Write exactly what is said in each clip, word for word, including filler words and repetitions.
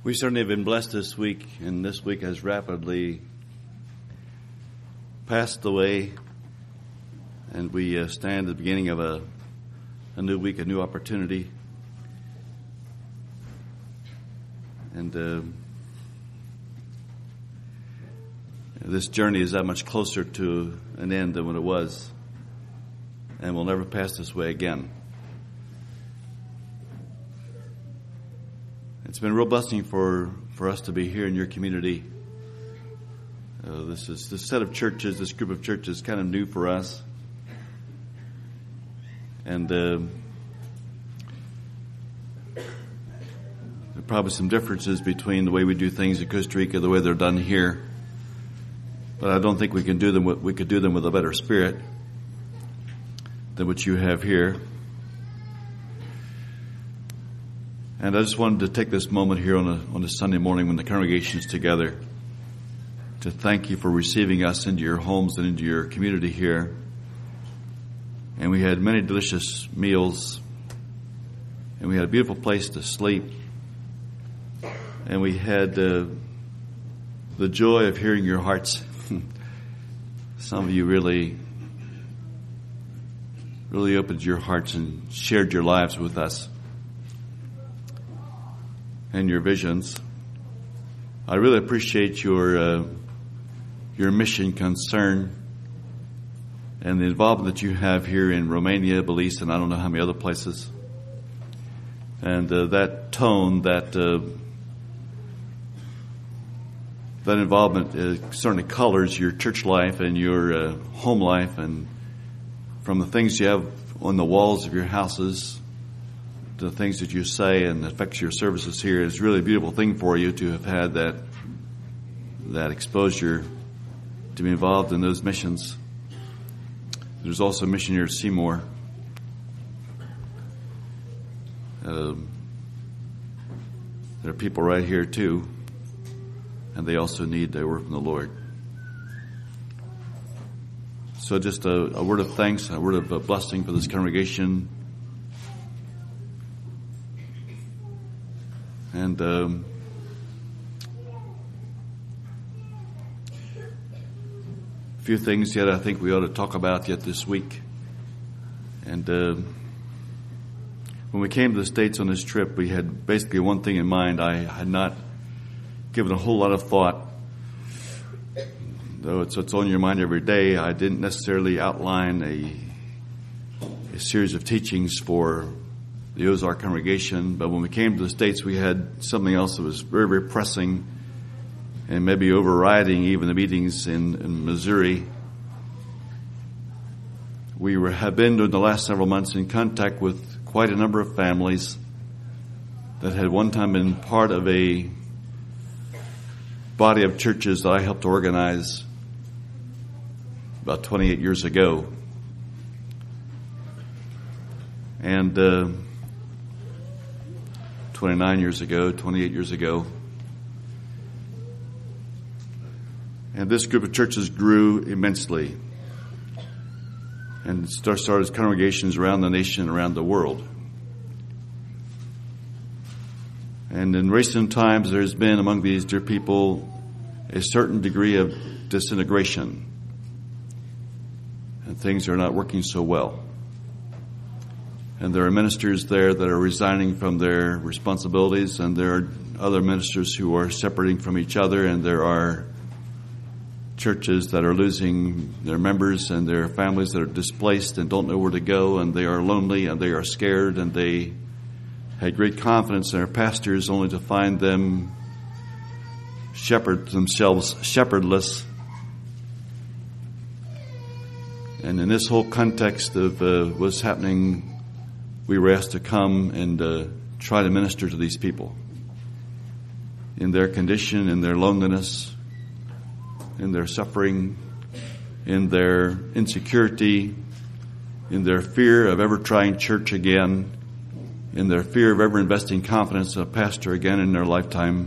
We certainly have been blessed this week, and this week has rapidly passed away, and we uh, stand at the beginning of a, a new week, a new opportunity. And uh, this journey is that much closer to an end than when it was, and we'll never pass this way again. It's been a real blessing for, for us to be here in your community. Uh, this is this set of churches, this group of churches, is kind of new for us, and uh, there are probably some differences between the way we do things in Costa Rica, the way they're done here. But I don't think we can do them. With, we could do them with a better spirit than what you have here. And I just wanted to take this moment here on a, on a Sunday morning when the congregation is together to thank you for receiving us into your homes and into your community here. And we had many delicious meals, and we had a beautiful place to sleep, and we had uh, the joy of hearing your hearts. Some of you really, really opened your hearts and shared your lives with us and your visions. I really appreciate your uh, your mission concern and the involvement that you have here in Romania, Belize, and I don't know how many other places. And uh, that tone, that uh, that involvement uh, certainly colors your church life and your uh, home life, and from the things you have on the walls of your houses, the things that you say and affects your services here. Is really a beautiful thing for you to have had that that exposure to be involved in those missions. There's also a mission here at Seymour. Um, there are people right here too, and they also need their work from the Lord. So just a, a word of thanks, a word of a blessing for this congregation. And um, a few things yet I think we ought to talk about yet this week. And uh, when we came to the States on this trip, we had basically one thing in mind. I had not given a whole lot of thought, though it's, it's on your mind every day. I didn't necessarily outline a, a series of teachings for the Ozark congregation, but when we came to the States, we had something else that was very, very pressing and maybe overriding even the meetings in, in Missouri. We were, have been during the last several months in contact with quite a number of families that had one time been part of a body of churches that I helped organize about twenty-eight years ago. And uh, twenty-nine years ago, twenty-eight years ago. And this group of churches grew immensely and started congregations around the nation, around the world. And in recent times, there's been among these dear people a certain degree of disintegration, and things are not working so well. And there are ministers there that are resigning from their responsibilities, and there are other ministers who are separating from each other, and there are churches that are losing their members and their families that are displaced and don't know where to go, and they are lonely and they are scared, and they had great confidence in their pastors only to find them shepherd themselves shepherdless. And in this whole context of uh, what's happening, we were asked to come and uh, try to minister to these people in their condition, in their loneliness, in their suffering, in their insecurity, in their fear of ever trying church again, in their fear of ever investing confidence in a pastor again in their lifetime,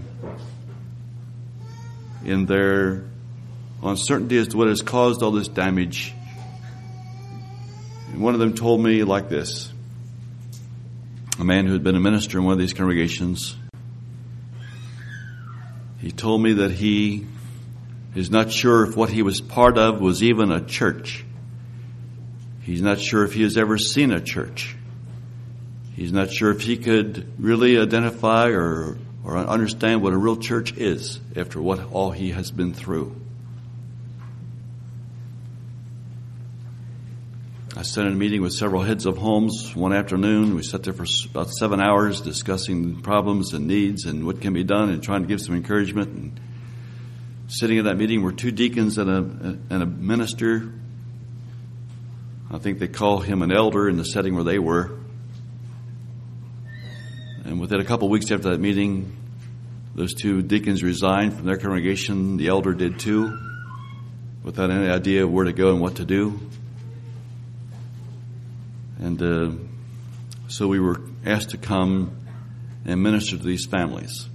in their uncertainty as to what has caused all this damage. And one of them told me like this, a man who had been a minister in one of these congregations. told me that he is not sure if what he was part of was even a church. He's not sure if he has ever seen a church. He's not sure if he could really identify or, or understand what a real church is after what all he has been through. I sat in a meeting with several heads of homes one afternoon. We sat there for about seven hours discussing problems and needs and what can be done and trying to give some encouragement. And sitting in that meeting were two deacons and a, and a minister. I think they call him an elder in the setting where they were. And within a couple of weeks after that meeting, those two deacons resigned from their congregation. The elder did too, without any idea of where to go and what to do. And uh, so we were asked to come and minister to these families.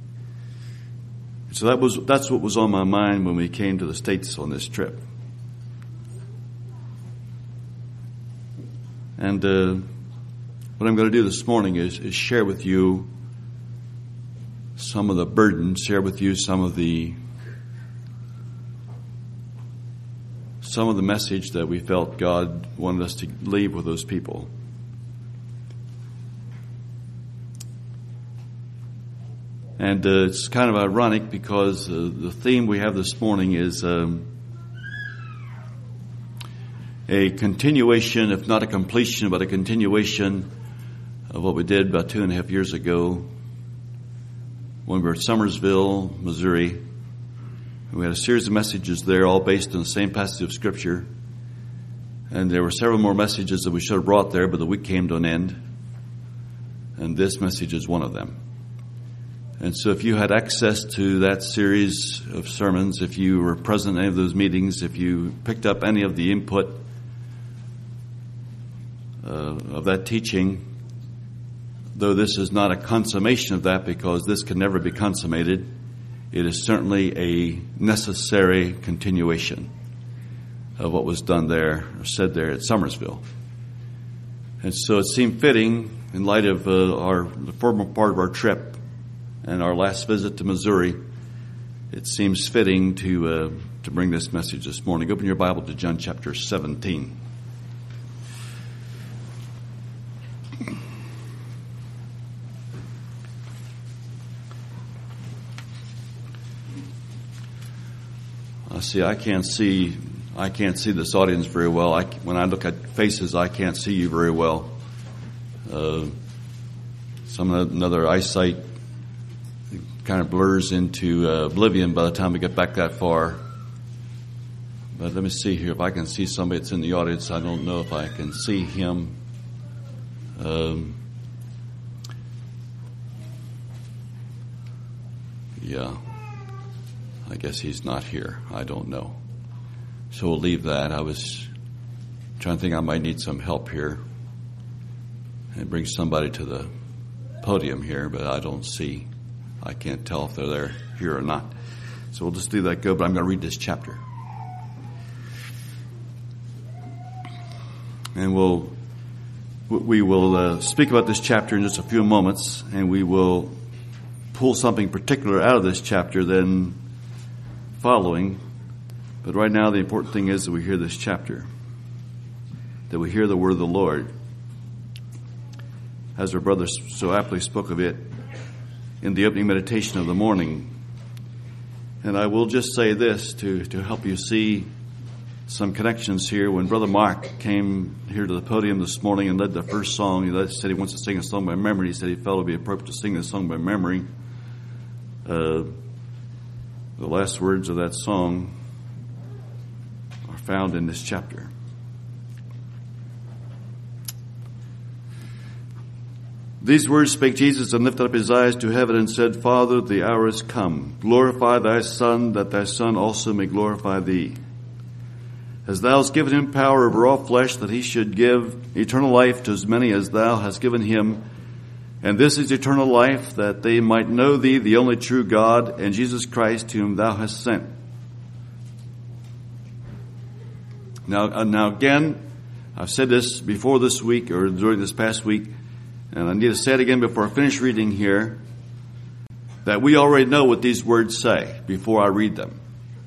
So that was that's what was on my mind when we came to the States on this trip. And uh, what I'm going to do this morning is, is share with you some of the burdens, share with you some of the some of the message that we felt God wanted us to leave with those people. And uh, it's kind of ironic because uh, the theme we have this morning is um, a continuation, if not a completion, but a continuation of what we did about two and a half years ago when we were at Summersville, Missouri. We had a series of messages there, all based on the same passage of Scripture. And there were several more messages that we should have brought there, but the week came to an end. And this message is one of them. And so if you had access to that series of sermons, if you were present in any of those meetings, if you picked up any of the input uh, of that teaching, though this is not a consummation of that because this can never be consummated, it is certainly a necessary continuation of what was done there or said there at Summersville. And so it seemed fitting in light of uh, our the former part of our trip and our last visit to Missouri, it seems fitting to uh, to bring this message this morning. Open your Bible to John chapter seventeen. I see. I can't see. I can't see this audience very well. I, when I look at faces, I can't see you very well. Uh, some another eyesight kind of blurs into uh, oblivion by the time we get back that far. But let me see here if I can see somebody that's in the audience. I don't know if I can see him. Um, yeah. I guess he's not here. I don't know. So we'll leave that. I was trying to think I might need some help here and bring somebody to the podium here, but I don't see. I can't tell if they're there here or not. So we'll just do that go, but I'm going to read this chapter. And we'll, we will uh, speak about this chapter in just a few moments, and we will pull something particular out of this chapter then following. But right now the important thing is that we hear this chapter, that we hear the word of the Lord. As our brother so aptly spoke of it in the opening meditation of the morning. And I will just say this to, to help you see some connections here. When Brother Mark came here to the podium this morning and led the first song, he led, said he wants to sing a song by memory. He said he felt it would be appropriate to sing this song by memory. Uh, the last words of that song are found in this chapter. These words spake Jesus, and lifted up his eyes to heaven, and said, Father, the hour is come. Glorify thy Son, that thy Son also may glorify thee. As thou hast given him power over all flesh, that he should give eternal life to as many as thou hast given him. And this is eternal life, that they might know thee, the only true God, and Jesus Christ, whom thou hast sent. Now, uh, now again, I've said this before this week, or during this past week, and I need to say it again before I finish reading here, that we already know what these words say before I read them.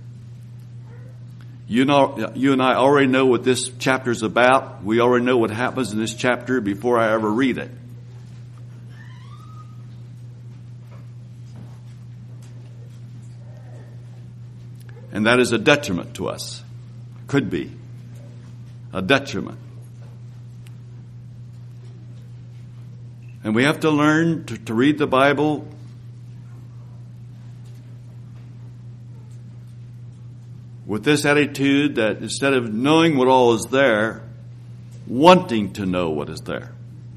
You know, you and I already know what this chapter is about. We already know what happens in this chapter before I ever read it. And that is a detriment to us. Could be a detriment. And we have to learn to, to read the Bible with this attitude that instead of knowing what all is there, wanting to know what is there.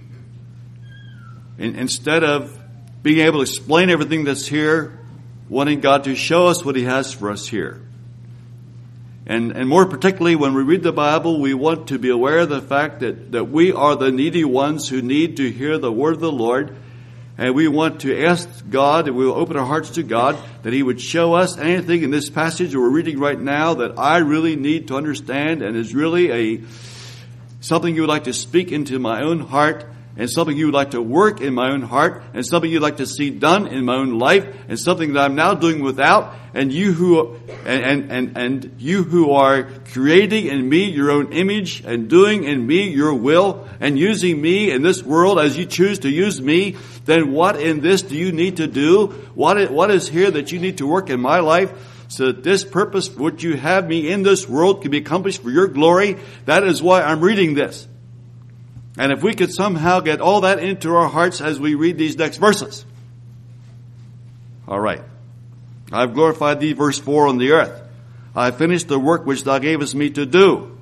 In, instead of being able to explain everything that's here, wanting God to show us what He has for us here. And, and more particularly, when we read the Bible, we want to be aware of the fact that, that we are the needy ones who need to hear the word of the Lord. And we want to ask God, and we will open our hearts to God, that He would show us anything in this passage that we're reading right now that I really need to understand and is really a something you would like to speak into my own heart, and something you would like to work in my own heart, and something you'd like to see done in my own life, and something that I'm now doing without. And you who and and and you who are creating in me your own image and doing in me your will and using me in this world as you choose to use me, then what in this do you need to do? What is, what is here that you need to work in my life so that this purpose for which you have me in this world can be accomplished for your glory? That is why I'm reading this. And if we could somehow get all that into our hearts as we read these next verses. All right. I've glorified thee, verse four, on the earth. I have finished the work which thou gavest me to do.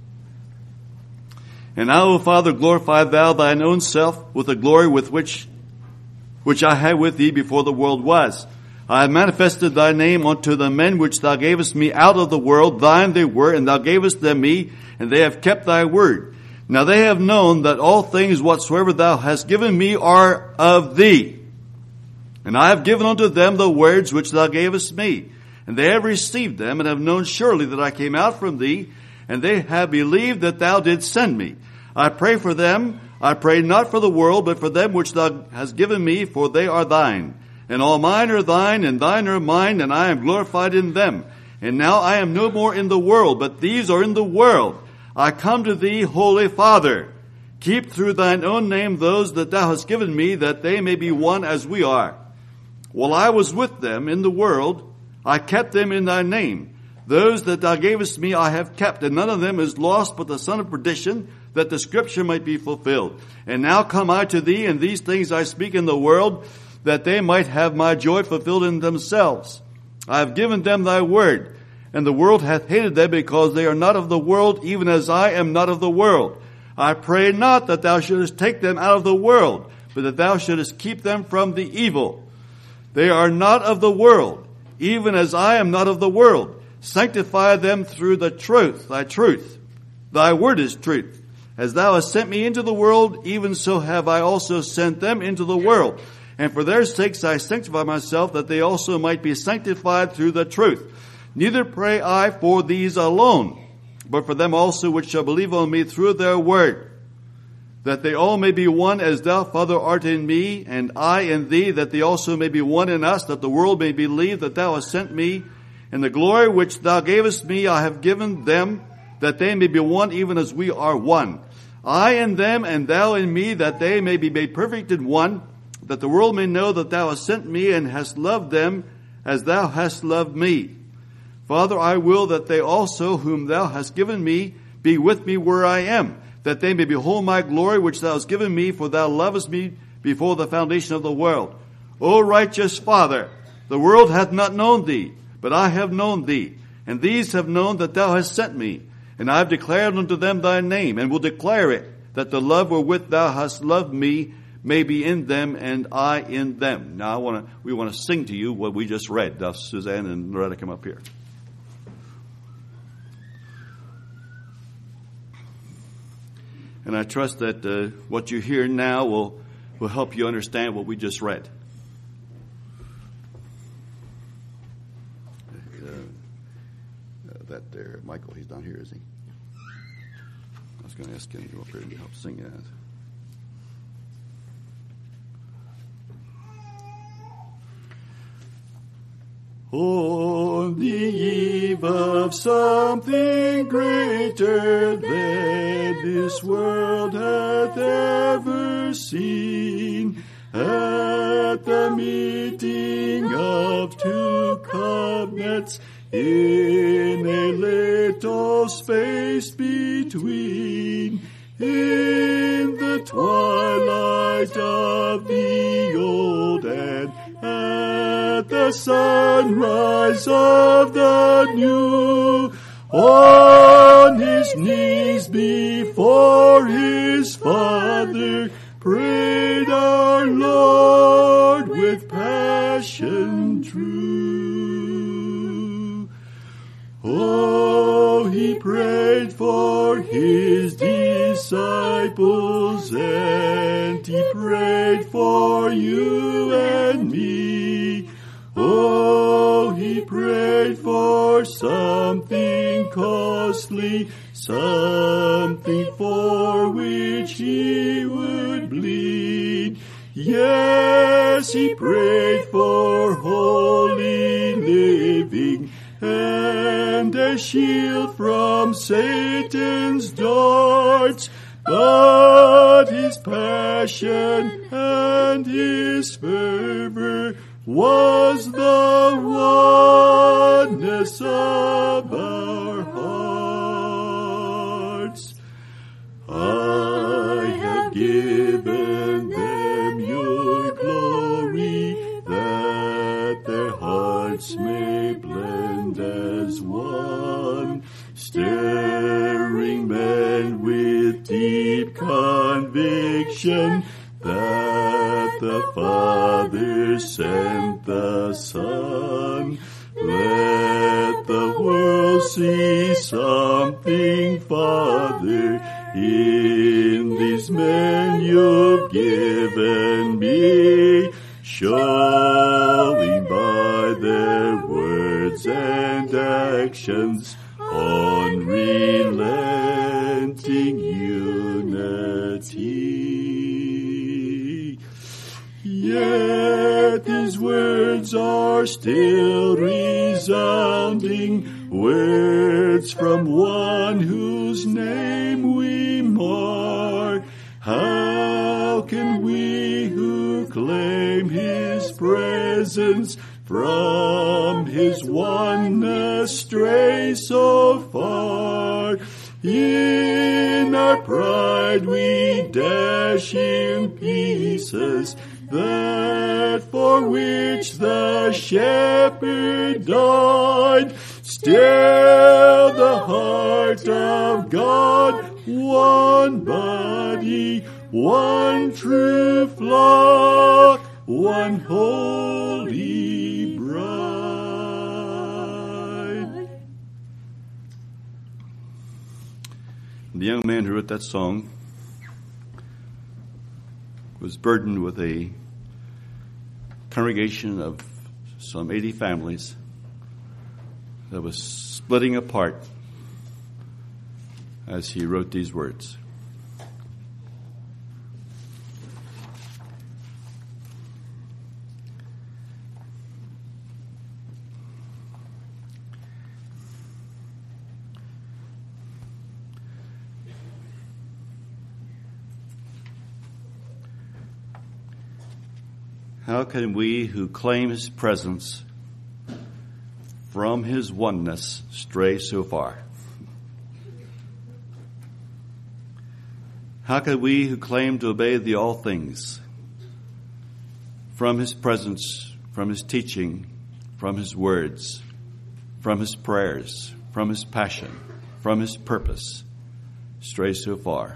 And now, O Father, glorify thou thine own self with the glory with which, which I had with thee before the world was. I have manifested thy name unto the men which thou gavest me out of the world. Thine they were, and thou gavest them me, and they have kept thy word. Now they have known that all things whatsoever thou hast given me are of thee. And I have given unto them the words which thou gavest me. And they have received them, and have known surely that I came out from thee, and they have believed that thou didst send me. I pray for them. I pray not for the world, but for them which thou hast given me, for they are thine. And all mine are thine, and thine are mine, and I am glorified in them. And now I am no more in the world, but these are in the world. I come to thee, Holy Father. Keep through thine own name those that thou hast given me, that they may be one as we are. While I was with them in the world, I kept them in thy name. Those that thou gavest me I have kept, and none of them is lost but the son of perdition, that the scripture might be fulfilled. And now come I to thee, and these things I speak in the world, that they might have my joy fulfilled in themselves. I have given them thy word, and the world hath hated them, because they are not of the world, even as I am not of the world. I pray not that thou shouldest take them out of the world, but that thou shouldest keep them from the evil. They are not of the world, even as I am not of the world. Sanctify them through the truth, thy truth. Thy word is truth. As thou hast sent me into the world, even so have I also sent them into the world. And for their sakes I sanctify myself, that they also might be sanctified through the truth. Neither pray I for these alone, but for them also which shall believe on me through their word, that they all may be one as thou, Father, art in me, and I in thee, that they also may be one in us, that the world may believe that thou hast sent me. And the glory which thou gavest me I have given them, that they may be one even as we are one. I in them, and thou in me, that they may be made perfect in one, that the world may know that thou hast sent me, and hast loved them as thou hast loved me. Father, I will that they also, whom thou hast given me, be with me where I am, that they may behold my glory which thou hast given me, for thou lovest me before the foundation of the world. O righteous Father, the world hath not known thee, but I have known thee, and these have known that thou hast sent me. And I have declared unto them thy name, and will declare it, that the love wherewith thou hast loved me may be in them, and I in them. Now I want to, we want to sing to you what we just read. Now Suzanne and Loretta, come up here. And I trust that uh, what you hear now will, will help you understand what we just read. Uh, uh, that there, Michael, he's not here, is he? I was going to ask him to go up here and help sing that. On the eve of something greater than this world hath ever seen, at the meeting of two covenants in a little space between, in the twilight of the old and at the sunrise of the new, on his knees before his Father, prayed our Lord with passion true. Oh, he prayed for his disciples, and he prayed for you and me. Oh, he prayed for something costly, something for which he would bleed. Yes, he prayed for holy living and a shield from Satan's darts. But his passion and his fervor was the oneness of our hearts. I have given them your glory, that their hearts may blend as one, stirring men with deep conviction that the Father sent the Son. Let the world see something, Father, in these men you've given me, showing by their words and actions unrelenting unity. Yet his words are still resounding, words from one whose name we mar. How can we who claim his presence from his oneness stray so far? In our pride we dash in pieces that for which the shepherd died. Still the heart of God, one body, one true flock, one holy bride. The young man who wrote that song was burdened with a congregation of some eighty families that was splitting apart as he wrote these words. How can we who claim his presence from his oneness stray so far? How can we who claim to obey the all things from his presence, from his teaching, from his words, from his prayers, from his passion, from his purpose, stray so far?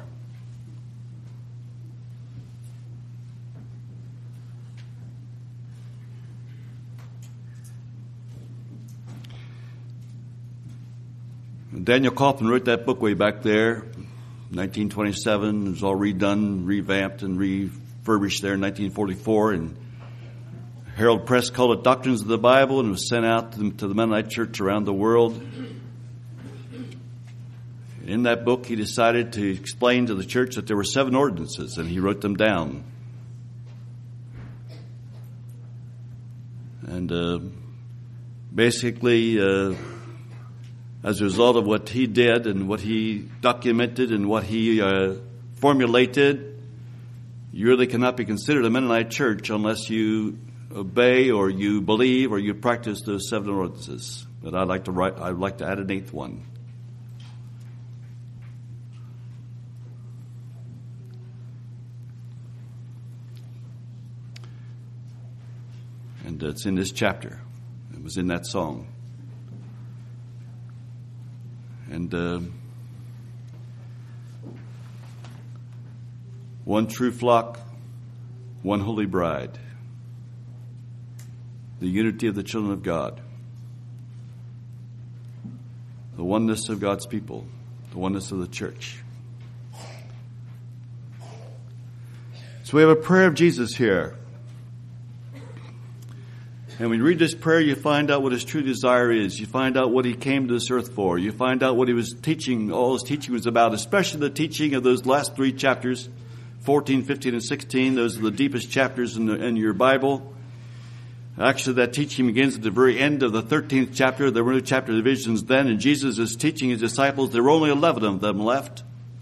Daniel Kaufman wrote that book way back there, nineteen twenty-seven. It was all redone, revamped, and refurbished there in nineteen forty-four. And Herald Press called it Doctrines of the Bible, and was sent out to the, to the Mennonite Church around the world. In that book, he decided to explain to the church that there were seven ordinances, and he wrote them down. And uh, basically, uh, as a result of what he did and what he documented and what he uh, formulated, you really cannot be considered a Mennonite church unless you obey or you believe or you practice those seven ordinances. But I'd like to write, I'd like to add an eighth one. And it's in this chapter. It was in that song. And uh, one true flock, one holy bride. The unity of the children of God. The oneness of God's people. The oneness of the church. So we have a prayer of Jesus here. And when you read this prayer, you find out what his true desire is. You find out what he came to this earth for. You find out what he was teaching, all his teaching was about, especially the teaching of those last three chapters, fourteen, fifteen, and sixteen. Those are the deepest chapters in, the, in your Bible. Actually, that teaching begins at the very end of the thirteenth chapter. There were no chapter divisions then, and Jesus is teaching his disciples. There were only eleven of them left.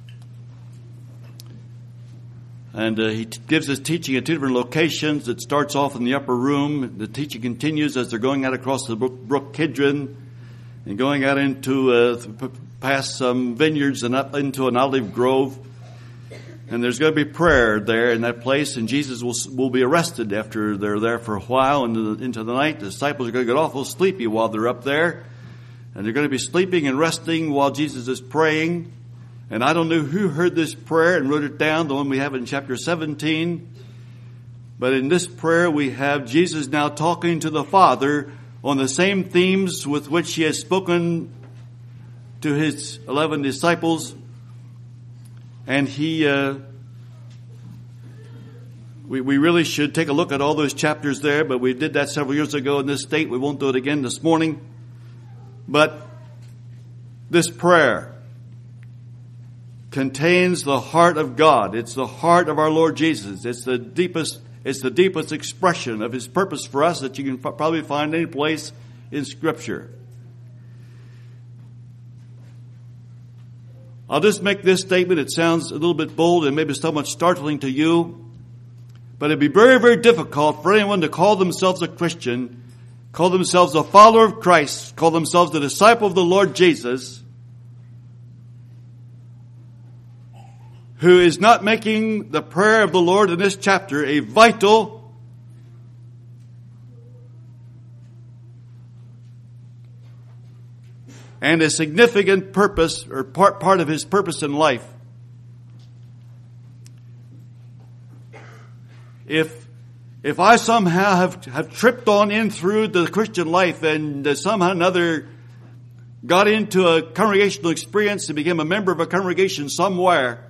And uh, he t- gives his teaching at two different locations. It starts off in the upper room. The teaching continues as they're going out across the brook, brook Kidron and going out into uh, p- past some vineyards and up into an olive grove. And there's going to be prayer there in that place, and Jesus will will be arrested after they're there for a while into the, into the night. The disciples are going to get awful sleepy while they're up there, and they're going to be sleeping and resting while Jesus is praying. And I don't know who heard this prayer and wrote it down, the one we have in chapter seventeen. But in this prayer we have Jesus now talking to the Father on the same themes with which he has spoken to his eleven disciples. And he, uh, we, we really should take a look at all those chapters there, but we did that several years ago in this state. We won't do it again this morning. But this prayer contains the heart of God. It's the heart of our Lord Jesus. It's the deepest, it's the deepest expression of his purpose for us that you can f- probably find any place in Scripture. I'll just make this statement. It sounds a little bit bold and maybe somewhat startling to you, but it'd be very, very difficult for anyone to call themselves a Christian, call themselves a follower of Christ, call themselves a disciple of the Lord Jesus, who is not making the prayer of the Lord in this chapter a vital and a significant purpose or part, part of his purpose in life. If if I somehow have, have tripped on in through the Christian life and uh, somehow or another got into a congregational experience and became a member of a congregation somewhere,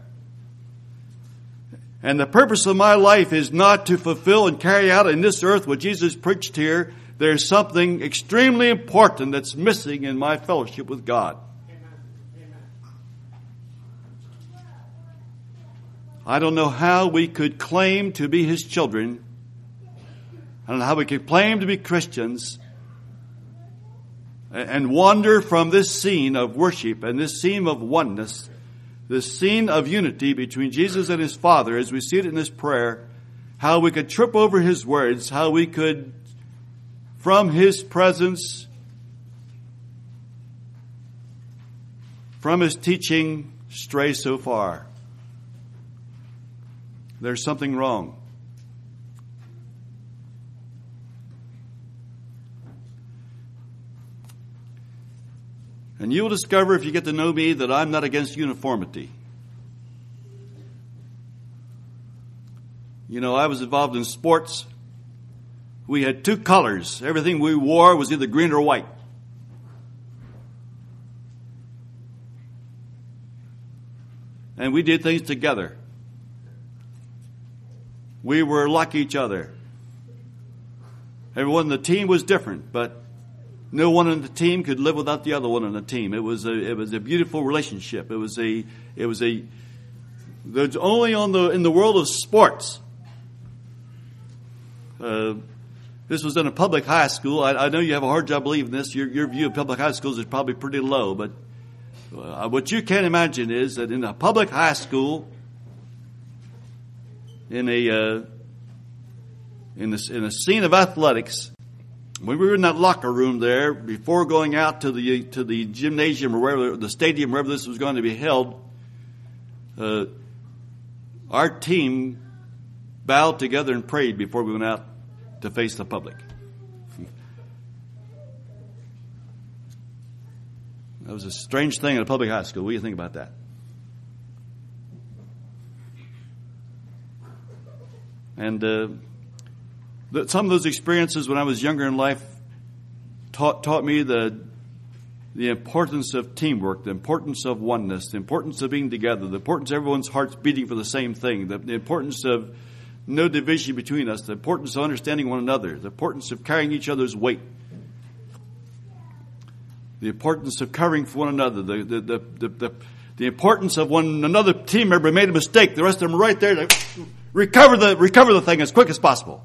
and the purpose of my life is not to fulfill and carry out in this earth what Jesus preached here, there's something extremely important that's missing in my fellowship with God. I don't know how we could claim to be his children. I don't know how we could claim to be Christians and wander from this scene of worship and this scene of oneness, this scene of unity between Jesus and his Father as we see it in this prayer, how we could trip over his words, how we could, from his presence, from his teaching, stray so far. There's something wrong. And you will discover, if you get to know me, that I'm not against uniformity. You know, I was involved in sports. We had two colors. Everything we wore was either green or white. And we did things together. We were like each other. Everyone on the team was different, but no one on the team could live without the other one on the team. It was a, it was a beautiful relationship. It was a, it was a, there's only on the, in the world of sports, uh, This was in a public high school. I, I know you have a hard job believing this. Your, your view of public high schools is probably pretty low, but uh, what you can imagine is that in a public high school, in a uh, in, this, in a scene of athletics, when we were in that locker room there, before going out to the to the gymnasium or wherever, the stadium, wherever this was going to be held, uh, our team bowed together and prayed before we went out to face the public. That was a strange thing in a public high school. What do you think about that? And uh, the, some of those experiences when I was younger in life taught taught me the the importance of teamwork, the importance of oneness, the importance of being together, the importance of everyone's hearts beating for the same thing, the, the importance of no division between us, the importance of understanding one another, the importance of carrying each other's weight, the importance of covering for one another, the the the the, the, the importance of when another team member made a mistake, the rest of them are right there to recover the recover the thing as quick as possible.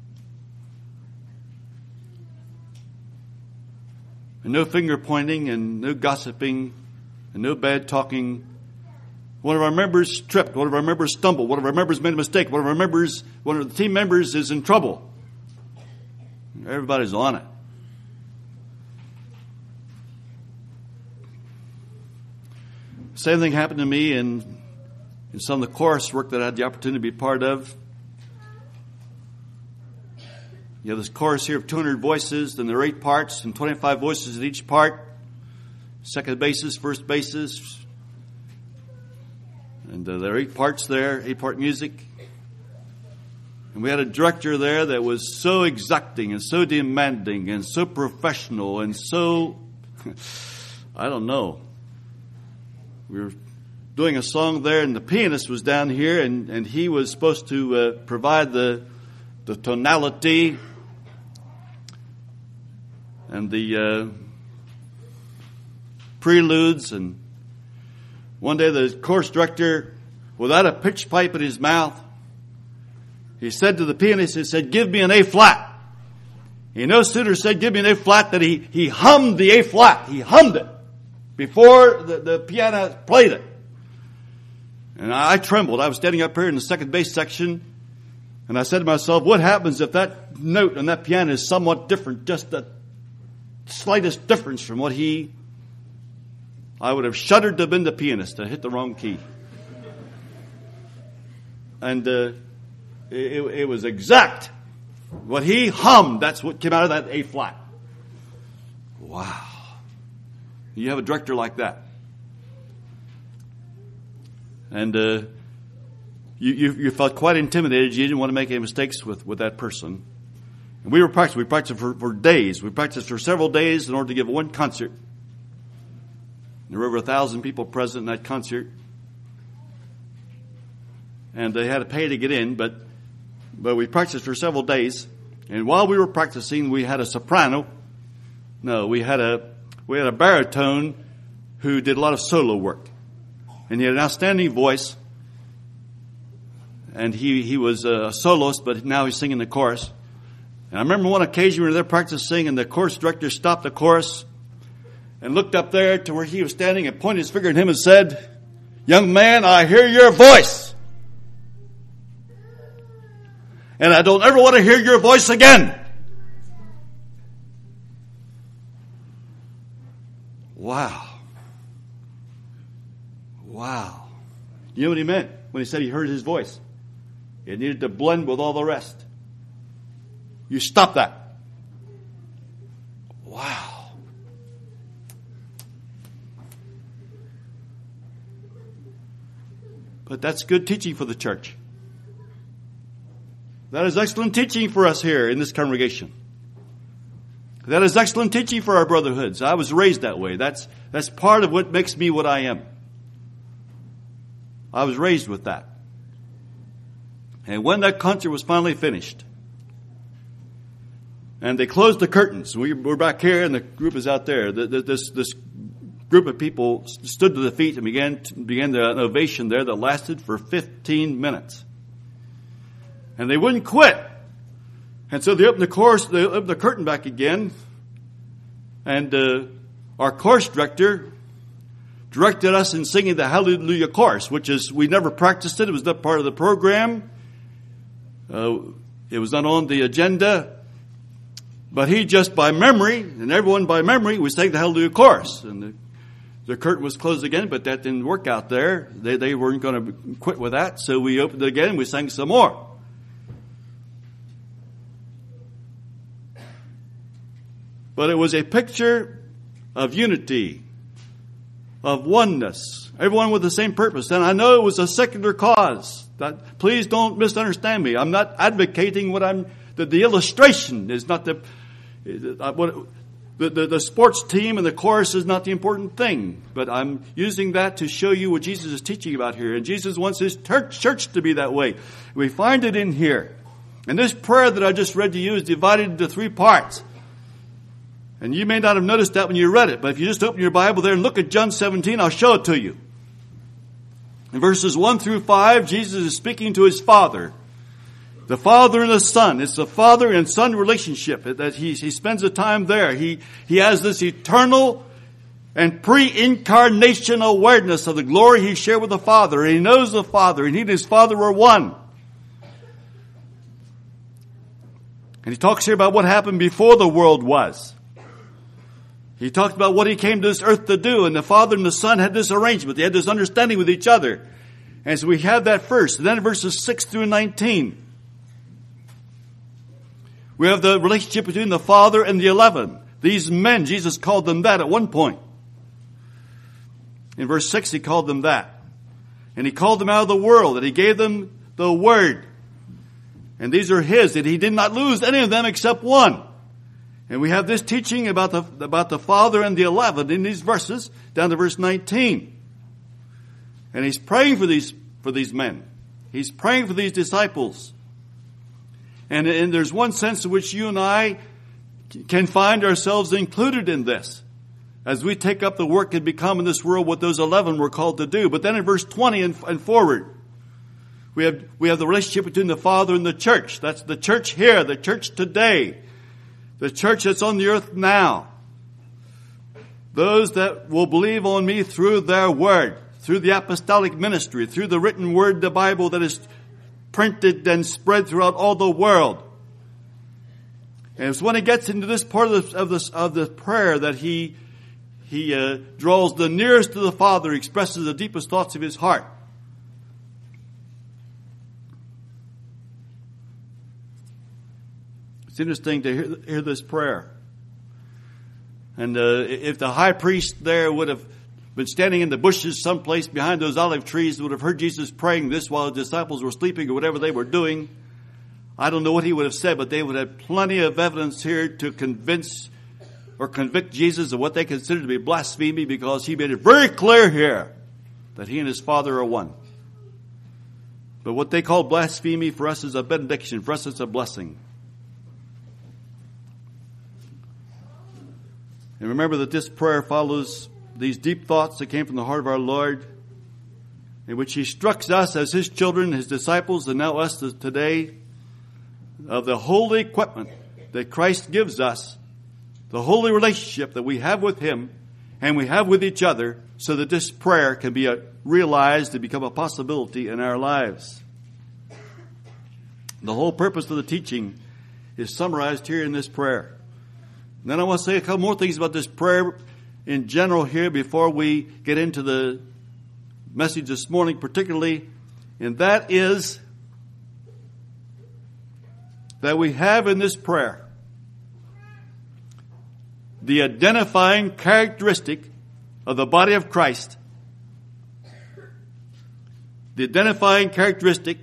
And no finger pointing and no gossiping and no bad talking. One of our members tripped. One of our members stumbled. One of our members made a mistake. One of our members, one of the team members is in trouble. Everybody's on it. Same thing happened to me in, in some of the chorus work that I had the opportunity to be part of. You have this chorus here of two hundred voices, then there are eight parts and twenty-five voices in each part. Second basses, first basses. And uh, there are eight parts there, eight-part music. And we had a director there that was so exacting and so demanding and so professional and so, I don't know. We were doing a song there and the pianist was down here and, and he was supposed to uh, provide the, the tonality and the uh, preludes. And one day the chorus director, without a pitch pipe in his mouth, he said to the pianist, he said, "Give me an A flat." He no sooner said, "Give me an A flat," that he, he hummed the A flat. He hummed it before the, the piano played it. And I, I trembled. I was standing up here in the second bass section, and I said to myself, what happens if that note on that piano is somewhat different, just the slightest difference from what he... I would have shuddered to have been the pianist to hit the wrong key. And uh, it, it was exact. What he hummed, that's what came out of that A flat. Wow. You have a director like that. And uh, you, you, you felt quite intimidated. You didn't want to make any mistakes with, with that person. And we were practicing. We practiced for, for days. We practiced for several days in order to give one concert. There were over a thousand people present in that concert. And they had to pay to get in, but but we practiced for several days. And while we were practicing, we had a soprano. No, we had a we had a baritone who did a lot of solo work. And he had an outstanding voice. And he, he was a soloist, but now he's singing the chorus. And I remember one occasion we were there practicing, and the chorus director stopped the chorus and looked up there to where he was standing and pointed his finger at him and said, "Young man, I hear your voice. And I don't ever want to hear your voice again." Wow. Wow. You know what he meant when he said he heard his voice? It needed to blend with all the rest. You stop that. Wow. But that's good teaching for the church. That is excellent teaching for us here in this congregation. That is excellent teaching for our brotherhoods. I was raised that way. That's, that's part of what makes me what I am. I was raised with that. And when that concert was finally finished, and they closed the curtains, we were back here and the group is out there. This, this group of people stood to their feet and began, began the ovation there that lasted for fifteen minutes. And they wouldn't quit And so they opened the course, they opened the curtain back again, and uh, our course director directed us in singing the Hallelujah Chorus, which is, we never practiced it. It was not part of the program. Uh, it was not on the agenda. But he just by memory, and everyone by memory, we sang the Hallelujah Chorus. And the, the curtain was closed again, but that didn't work out there. They, they weren't going to quit with that. So we opened it again and we sang some more. But it was a picture of unity, of oneness, everyone with the same purpose. And I know it was a secular cause. That, please don't misunderstand me. I'm not advocating what I'm, the, the illustration is not the, uh, what, the, the, the sports team and the chorus is not the important thing. But I'm using that to show you what Jesus is teaching about here. And Jesus wants his church, church to be that way. We find it in here. And this prayer that I just read to you is divided into three parts. And you may not have noticed that when you read it, but if you just open your Bible there and look at John seventeen, I'll show it to you. In verses one through five, Jesus is speaking to his Father. The Father and the Son. It's the Father and Son relationship that he, he spends the time there. He, he has this eternal and pre-incarnation awareness of the glory he shared with the Father. And he knows the Father, and he and his Father are one. And he talks here about what happened before the world was. He talked about what he came to this earth to do, and the Father and the Son had this arrangement. They had this understanding with each other. And so we have that first. And then in verses six through nineteen, we have the relationship between the Father and the eleven. These men, Jesus called them that at one point. In verse six, he called them that. And he called them out of the world, and he gave them the Word. And these are his, and he did not lose any of them except one. And we have this teaching about the, about the Father and the eleven in these verses, down to verse nineteen. And he's praying for these, for these men. He's praying for these disciples. And, and there's one sense in which you and I can find ourselves included in this, as we take up the work and become in this world what those eleven were called to do. But then in verse twenty and, and forward, we have, we have the relationship between the Father and the church. That's the church here, the church today. The church that's on the earth now. Those that will believe on me through their word, through the apostolic ministry, through the written word, the Bible that is printed and spread throughout all the world. And it's when he gets into this part of the, of the, of the prayer that he, he uh, draws the nearest to the Father, expresses the deepest thoughts of his heart. It's interesting to hear, hear this prayer. And uh, if the high priest there would have been standing in the bushes someplace behind those olive trees, would have heard Jesus praying this while the disciples were sleeping or whatever they were doing, I don't know what he would have said, but they would have plenty of evidence here to convince or convict Jesus of what they consider to be blasphemy, because he made it very clear here that he and his Father are one. But what they call blasphemy for us is a benediction. For us it's a blessing. And remember that this prayer follows these deep thoughts that came from the heart of our Lord, in which he instructs us as his children, his disciples, and now us today, of the holy equipment that Christ gives us, the holy relationship that we have with him and we have with each other, so that this prayer can be realized and become a possibility in our lives. The whole purpose of the teaching is summarized here in this prayer. And then I want to say a couple more things about this prayer in general here before we get into the message this morning particularly. And that is that we have in this prayer the identifying characteristic of the body of Christ. The identifying characteristic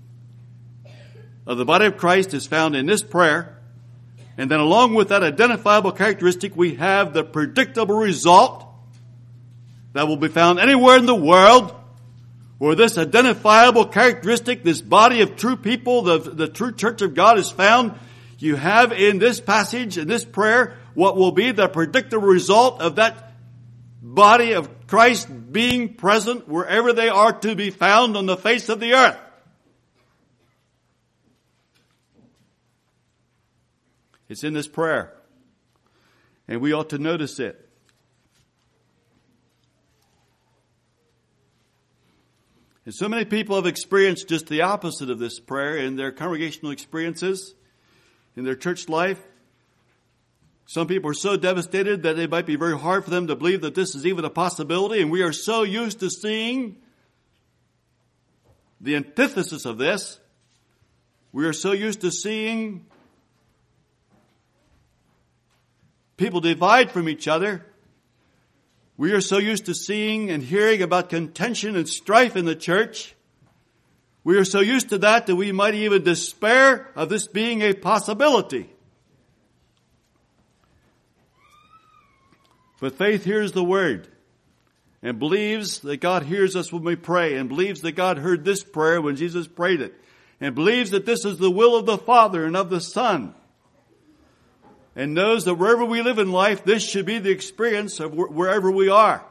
of the body of Christ is found in this prayer. And then along with that identifiable characteristic, we have the predictable result that will be found anywhere in the world where this identifiable characteristic, this body of true people, the, the true church of God is found. You have in this passage, in this prayer, what will be the predictable result of that body of Christ being present wherever they are to be found on the face of the earth. It's in this prayer. And we ought to notice it. And so many people have experienced just the opposite of this prayer in their congregational experiences, in their church life. Some people are so devastated that it might be very hard for them to believe that this is even a possibility. And we are so used to seeing the antithesis of this. We are so used to seeing people divide from each other. We are so used to seeing and hearing about contention and strife in the church. We are so used to that that we might even despair of this being a possibility. But faith hears the word and believes that God hears us when we pray, and believes that God heard this prayer when Jesus prayed it, and believes that this is the will of the Father and of the Son, and knows that wherever we live in life, this should be the experience of wherever we are.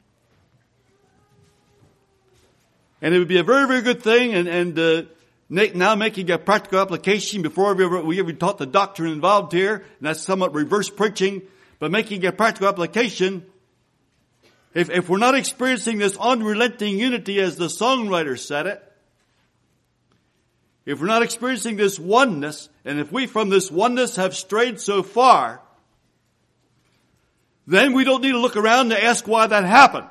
And it would be a very, very good thing, and, and uh, now making a practical application before we ever, we ever taught the doctrine involved here, and that's somewhat reverse preaching, but making a practical application, if, if we're not experiencing this unrelenting unity as the songwriter said it, if we're not experiencing this oneness, and if we from this oneness have strayed so far, then we don't need to look around to ask why that happened.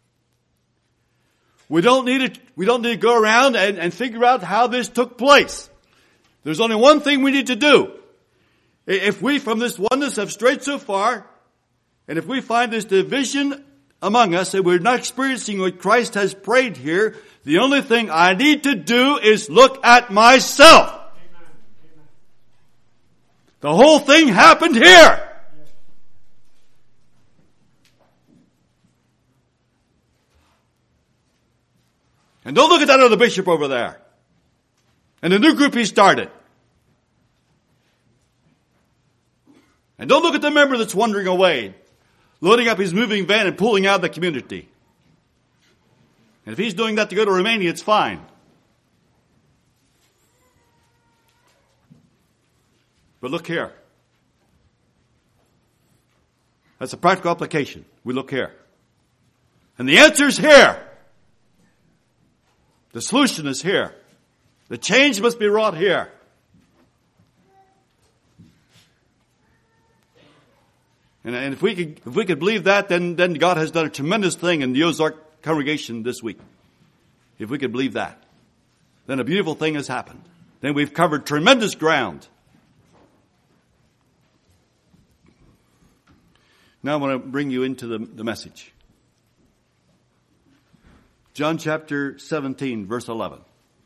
We don't need to, we don't need to go around and, and figure out how this took place. There's only one thing we need to do. If we from this oneness have strayed so far, and if we find this division among us and we're not experiencing what Christ has prayed here, the only thing I need to do is look at myself. Amen. Amen. The whole thing happened here. And don't look at that other bishop over there and the new group he started. And don't look at the member that's wandering away, loading up his moving van and pulling out of the community. And if he's doing that to go to Romania, it's fine. But look here. That's a practical application. We look here. And the answer's here. The solution is here. The change must be wrought here. And, and if we could, if we could believe that, then, then God has done a tremendous thing in the Ozark congregation this week. If we could believe that, then a beautiful thing has happened. Then we've covered tremendous ground. Now I want to bring you into the, the message. John chapter seventeen, verse eleven.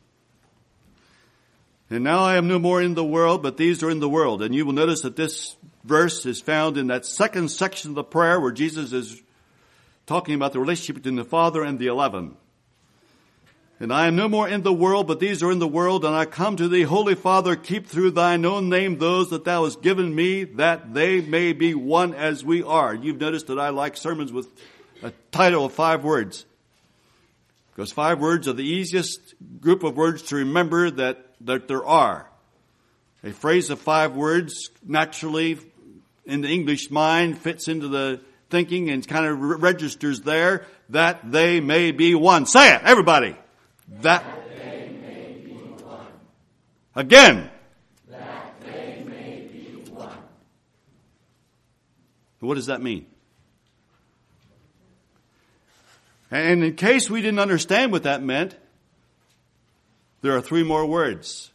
And now I am no more in the world, but these are in the world. And you will notice that this verse is found in that second section of the prayer where Jesus is talking about the relationship between the Father and the eleven. And I am no more in the world, but these are in the world, and I come to thee, Holy Father, keep through thine own name those that thou hast given me, that they may be one as we are. You've noticed that I like sermons with a title of five words. Because five words are the easiest group of words to remember that, that there are. A phrase of five words naturally in the English mind fits into the thinking and kind of re- registers there, that they may be one. Say it, everybody. That, that they may be one. Again. That they may be one. What does that mean? And in case we didn't understand what that meant, there are three more words.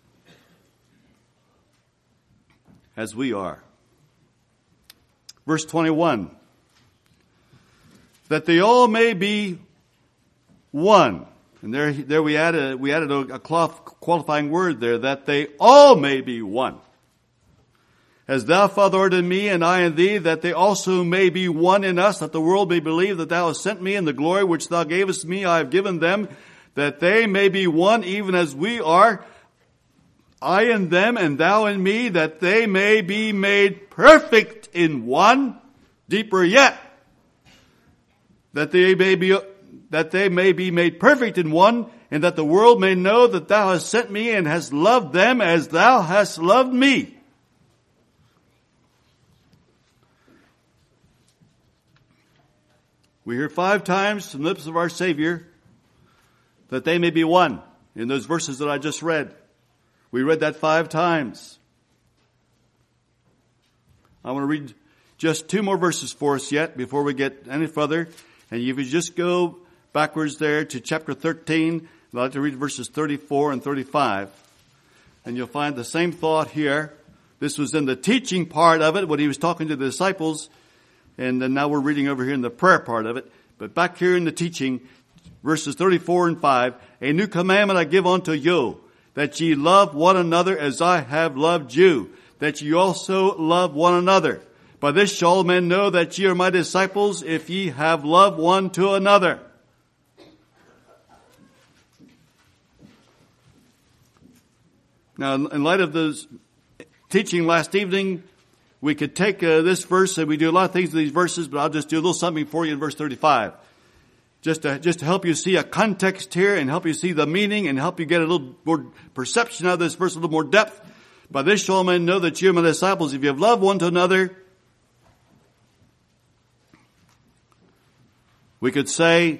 As we are. Verse twenty-one. That they all may be one. And there, there we added, we added a, a qualifying word there, that they all may be one. As thou, Father, art in me, and I in thee, that they also may be one in us, that the world may believe that thou hast sent me, and the glory which thou gavest me I have given them, that they may be one even as we are, I in them, and thou in me, that they may be made perfect in one. Deeper yet, that they may be that they may be made perfect in one, and that the world may know that thou hast sent me and hast loved them as thou hast loved me. We hear five times from the lips of our Savior that they may be one in those verses that I just read. We read that five times. I want to read just two more verses for us yet before we get any further. And if you just go backwards there to chapter thirteen, I'd like to read verses thirty-four and thirty-five. And you'll find the same thought here. This was in the teaching part of it when he was talking to the disciples. And then now we're reading over here in the prayer part of it. But back here in the teaching, verses thirty-four and five, a new commandment I give unto you, that ye love one another as I have loved you, that ye also love one another. By this shall all men know that ye are my disciples, if ye have love one to another. Now, in light of the teaching last evening, we could take uh, this verse, and we do a lot of things in these verses, but I'll just do a little something for you in verse thirty-five. Just to, just to help you see a context here and help you see the meaning and help you get a little more perception out of this verse, a little more depth. By this shall men know that you are my disciples, if you have loved one to another. We could say,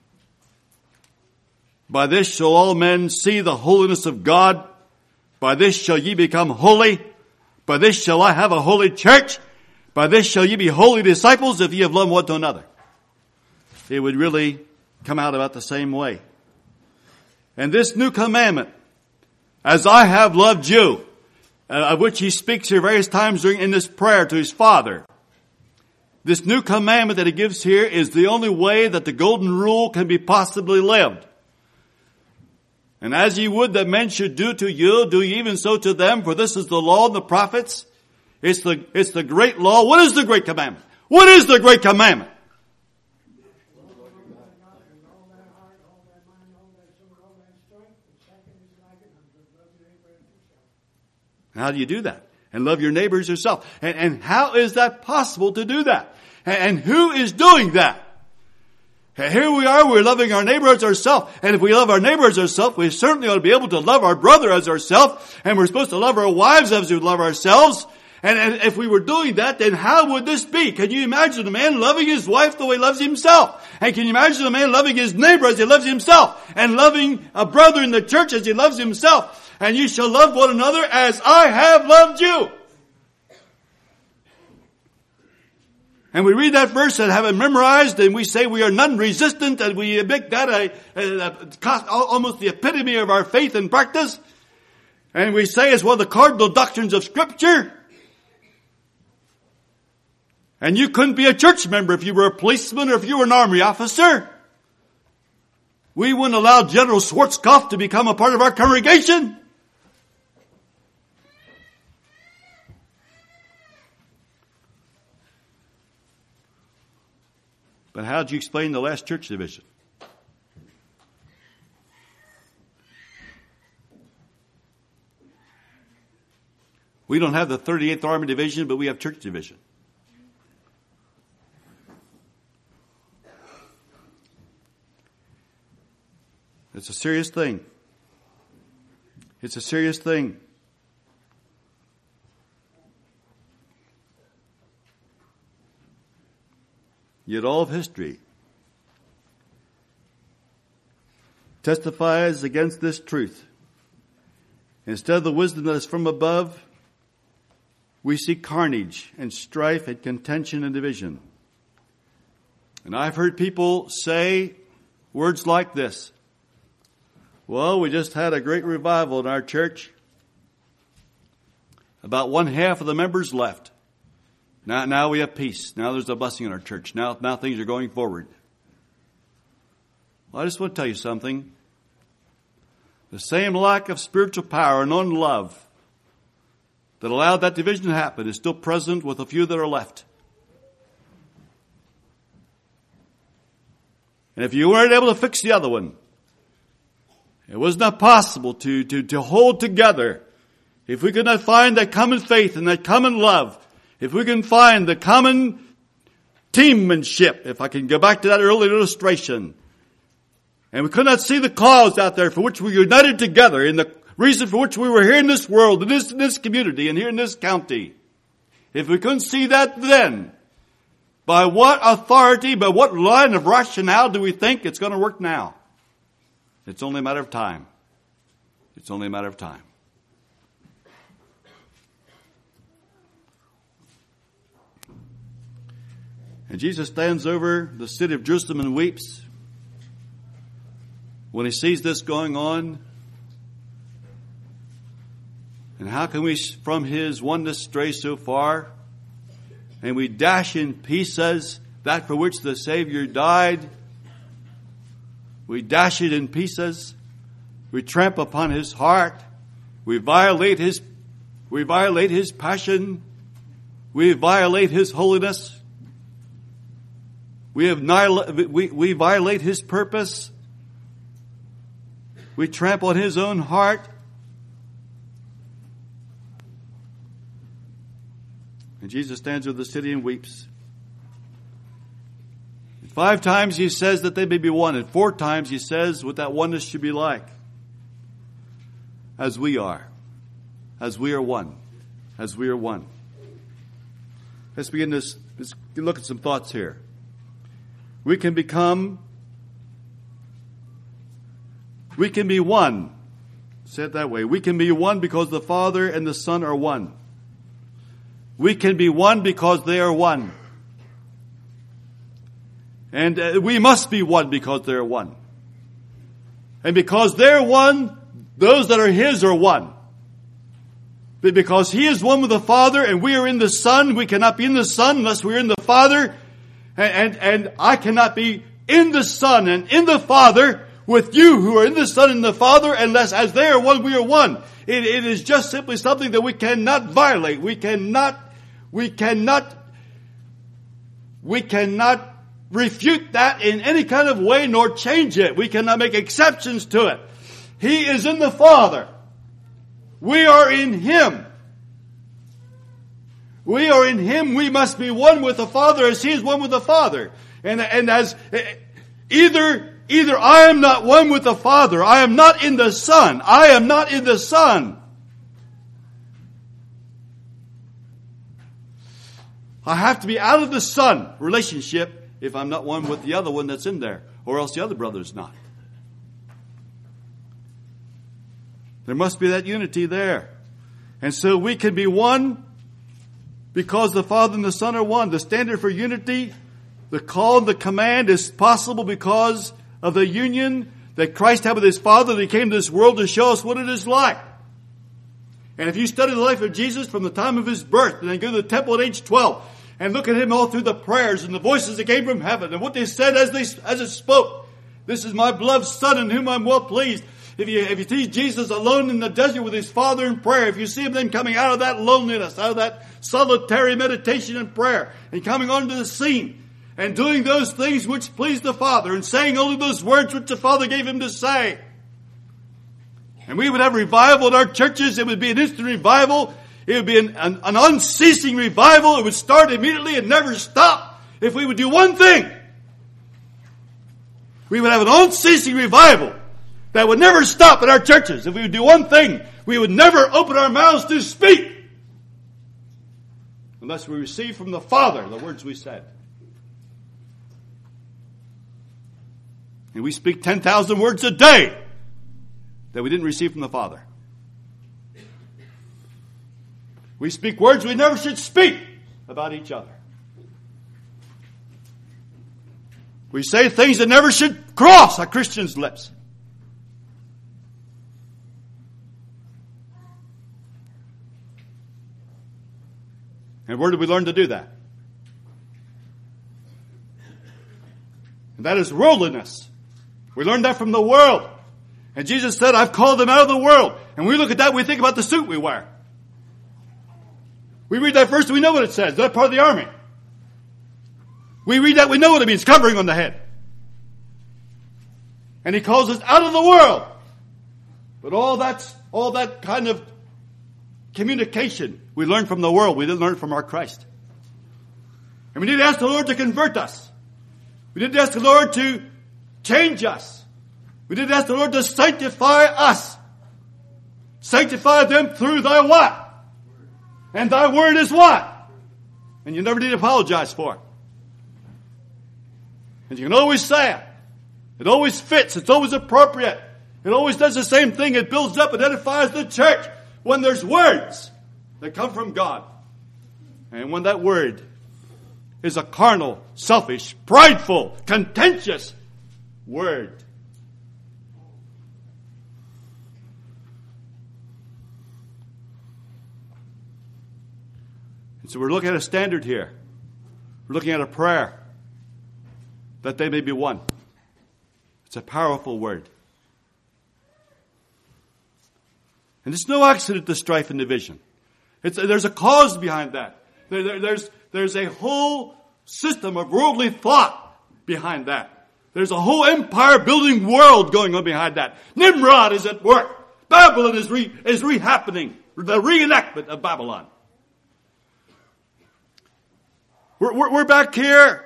by this shall all men see the holiness of God. By this shall ye become holy. By this shall I have a holy church. By this shall ye be holy disciples, if ye have loved one to another. It would really come out about the same way. And this new commandment, as I have loved you, uh, of which he speaks here various times during in this prayer to his Father. This new commandment that he gives here is the only way that the golden rule can be possibly lived. And as ye would that men should do to you, do ye even so to them, for this is the law and the prophets. It's the, it's the great law. What is the great commandment? What is the great commandment? How do you do that? And love your neighbors yourself. And, and how is that possible to do that? And, and who is doing that? Here we are, we're loving our neighbor as ourselves. And if we love our neighbor as ourselves, we certainly ought to be able to love our brother as ourselves. And we're supposed to love our wives as we love ourselves. And, and if we were doing that, then how would this be? Can you imagine a man loving his wife the way he loves himself? And can you imagine a man loving his neighbor as he loves himself? And loving a brother in the church as he loves himself? And you shall love one another as I have loved you. And we read that verse and have it memorized, and we say we are none resistant, and we make that a, a, a, almost the epitome of our faith and practice. And we say it's one of the cardinal doctrines of Scripture. And you couldn't be a church member if you were a policeman or if you were an army officer. We wouldn't allow General Schwarzkopf to become a part of our congregation. But how did you explain the last church division? We don't have the thirty-eighth Army Division, but we have church division. It's a serious thing. It's a serious thing. Yet all of history testifies against this truth. Instead of the wisdom that is from above, we see carnage and strife and contention and division. And I've heard people say words like this. Well, we just had a great revival in our church. About one half of the members left. Now, now we have peace. Now there's a blessing in our church. Now, now things are going forward. Well, I just want to tell you something. The same lack of spiritual power and unlove that allowed that division to happen is still present with a few that are left. And if you weren't able to fix the other one, it was not possible to, to, to hold together. If we could not find that common faith and that common love, if we can find the common teammanship, if I can go back to that early illustration, and we could not see the cause out there for which we united together, in the reason for which we were here in this world, in this, in this community, and here in this county. If we couldn't see that then, By what authority, by what line of rationale do we think it's going to work now? It's only a matter of time. It's only a matter of time. And Jesus stands over the city of Jerusalem and weeps. When he sees this going on, and how can we from his oneness stray so far? And we dash in pieces that for which the Savior died. We dash it in pieces. We tramp upon his heart. We violate his, we violate his passion. We violate his holiness. We, have we, we violate his purpose. We trample on his own heart. And Jesus stands over the city and weeps. And five times he says that they may be one. And four times he says what that oneness should be like. As we are. As we are one. As we are one. Let's begin this. Let's look at some thoughts here. We can become, we can be one. Say it that way. We can be one because the Father and the Son are one. We can be one because they are one. And uh, we must be one because they are one. And because they're one, those that are his are one. But because he is one with the Father and we are in the Son, we cannot be in the Son unless we're in the Father. And, and, and I cannot be in the Son and in the Father with you who are in the Son and the Father unless as they are one, we are one. It, it is just simply something that we cannot violate. We cannot, we cannot, we cannot refute that in any kind of way nor change it. We cannot make exceptions to it. He is in the Father. We are in him. We are in him. We must be one with the Father as he is one with the Father. And, and as either, either I am not one with the Father. I am not in the Son. I am not in the Son. I have to be out of the Son relationship if I'm not one with the other one that's in there. Or else the other brother is not. There must be that unity there. And so we can be one because the Father and the Son are one. The standard for unity, the call and the command is possible because of the union that Christ had with his Father. That he came to this world to show us what it is like. And if you study the life of Jesus from the time of his birth and then go to the temple at age twelve and look at him all through the prayers and the voices that came from heaven and what they said as they as it spoke. This is my beloved Son in whom I'm well pleased. If you, if you see Jesus alone in the desert with his Father in prayer, if you see him then coming out of that loneliness, out of that solitary meditation and prayer, and coming onto the scene, and doing those things which please the Father, and saying only those words which the Father gave him to say. And we would have revival in our churches. It would be an instant revival. It would be an, an, an unceasing revival. It would start immediately and never stop if we would do one thing. We would have an unceasing revival that would never stop in our churches. If we would do one thing, we would never open our mouths to speak unless we receive from the Father the words we said. And we speak ten thousand words a day that we didn't receive from the Father. We speak words we never should speak about each other. We say things that never should cross a Christian's lips. And where did we learn to do that? And that is worldliness. We learned that from the world. And Jesus said, I've called them out of the world. And we look at that, we think about the suit we wear. We read that first, we know what it says. That's part of the army. We read that, we know what it means, covering on the head. And he calls us out of the world. But all that's, all that kind of communication we learn from the world. We didn't learn from our Christ. And we need to ask the Lord to convert us. We need to ask the Lord to change us. We need to ask the Lord to sanctify us. Sanctify them through thy what? And thy word is what? And you never need to apologize for it. And you can always say it. It always fits. It's always appropriate. It always does the same thing. It builds up, it edifies the church when there's words that come from God. And when that word is a carnal, selfish, prideful, contentious word. And so we're looking at a standard here. We're looking at a prayer that they may be one. It's a powerful word. And it's no accident, the strife and division. It's, there's a cause behind that. There, there, there's, there's a whole system of worldly thought behind that. There's a whole empire-building world going on behind that. Nimrod is at work. Babylon is re, is re-happening. The reenactment of Babylon. We're, we're, we're back here.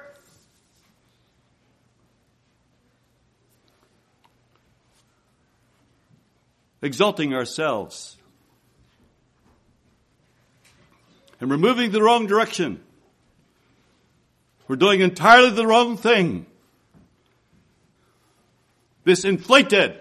Exalting ourselves. And we're moving the wrong direction. We're doing entirely the wrong thing. This inflated,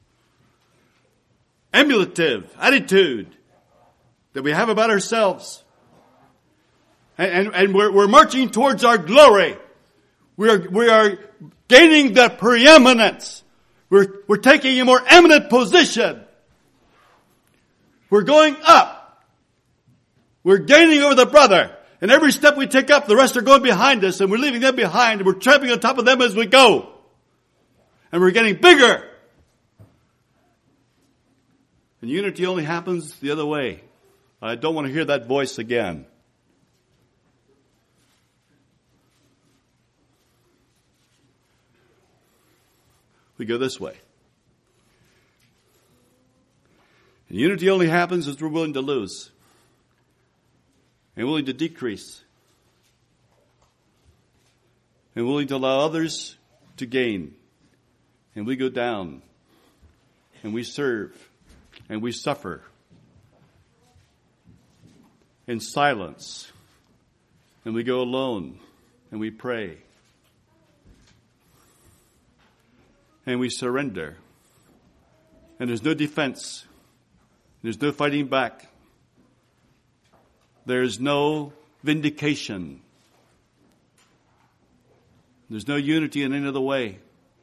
emulative attitude that we have about ourselves. And, and, and we're, we're marching towards our glory. We are, we are gaining the preeminence. We're, we're taking a more eminent position. We're going up. We're gaining over the brother. And every step we take up, the rest are going behind us, and we're leaving them behind, and we're trampling on top of them as we go. And we're getting bigger. And unity only happens the other way. I don't want to hear that voice again. We go this way. And unity only happens as we're willing to lose. And willing to decrease. And willing to allow others to gain. And we go down. And we serve. And we suffer. In silence. And we go alone. And we pray. And we surrender. And there's no defense. There's no fighting back. There's no vindication. There's no unity in any other way.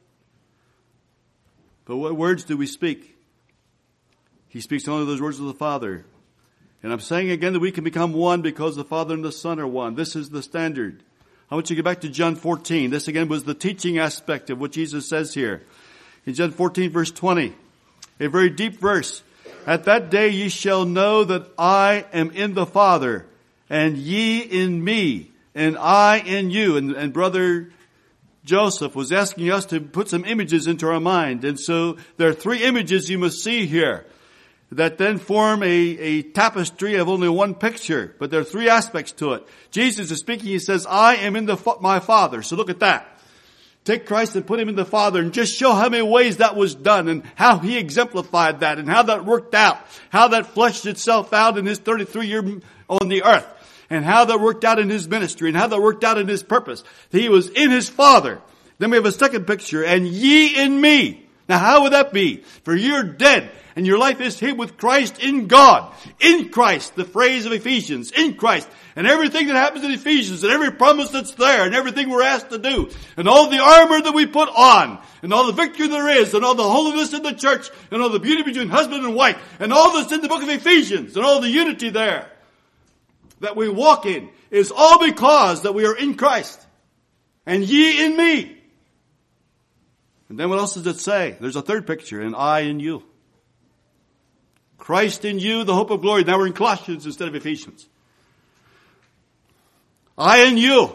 But what words do we speak? He speaks only those words of the Father. And I'm saying again that we can become one because the Father and the Son are one. This is the standard. I want you to get back to John fourteen. This again was the teaching aspect of what Jesus says here. In John fourteen verse twenty, a very deep verse. At that day ye shall know that I am in the Father, and ye in me, and I in you. And, and Brother Joseph was asking us to put some images into our mind. And so there are three images you must see here that then form a, a tapestry of only one picture. But there are three aspects to it. Jesus is speaking. He says, I am in the my Father. So look at that. Take Christ and put him in the Father and just show how many ways that was done and how he exemplified that and how that worked out. How that fleshed itself out in his thirty-three year on the earth. And how that worked out in his ministry and how that worked out in his purpose. He was in his Father. Then we have a second picture. And ye in me. Now how would that be? For you're dead and your life is hid with Christ in God. In Christ, the phrase of Ephesians. In Christ. And everything that happens in Ephesians and every promise that's there and everything we're asked to do. And all the armor that we put on. And all the victory there is. And all the holiness in the church. And all the beauty between husband and wife. And all that's in the book of Ephesians. And all the unity there that we walk in is all because that we are in Christ. And ye in me. And then what else does it say? There's a third picture. And I in you. Christ in you, the hope of glory. Now we're in Colossians instead of Ephesians. I in you.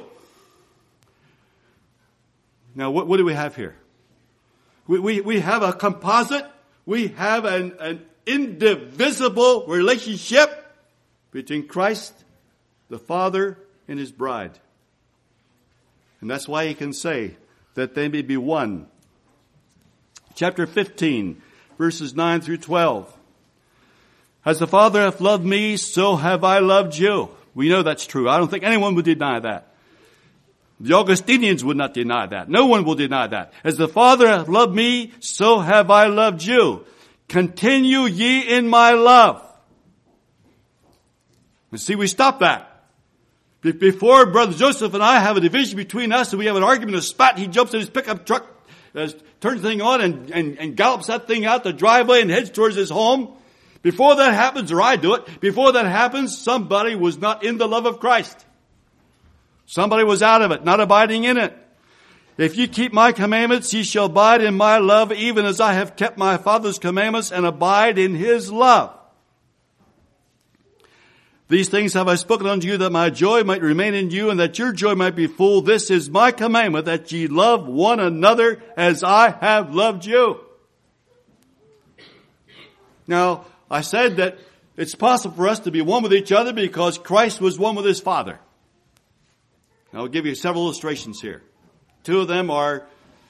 Now what, what do we have here? We, we, we have a composite. We have an, an indivisible relationship between Christ, the Father, and his bride. And that's why he can say that they may be one. Chapter fifteen, verses nine through twelve. As the Father hath loved me, so have I loved you. We know that's true. I don't think anyone would deny that. The Augustinians would not deny that. No one will deny that. As the Father hath loved me, so have I loved you. Continue ye in my love. And see, we stop that. Before Brother Joseph and I have a division between us and we have an argument, a spat, he jumps in his pickup truck, uh, turns the thing on and, and, and gallops that thing out the driveway and heads towards his home. Before that happens, or I do it, before that happens, somebody was not in the love of Christ. Somebody was out of it, not abiding in it. If ye keep my commandments, ye shall abide in my love, even as I have kept my Father's commandments and abide in his love. These things have I spoken unto you, that my joy might remain in you, and that your joy might be full. This is my commandment, that ye love one another as I have loved you. Now, I said that it's possible for us to be one with each other because Christ was one with his Father. I'll give you several illustrations here. Two of them are,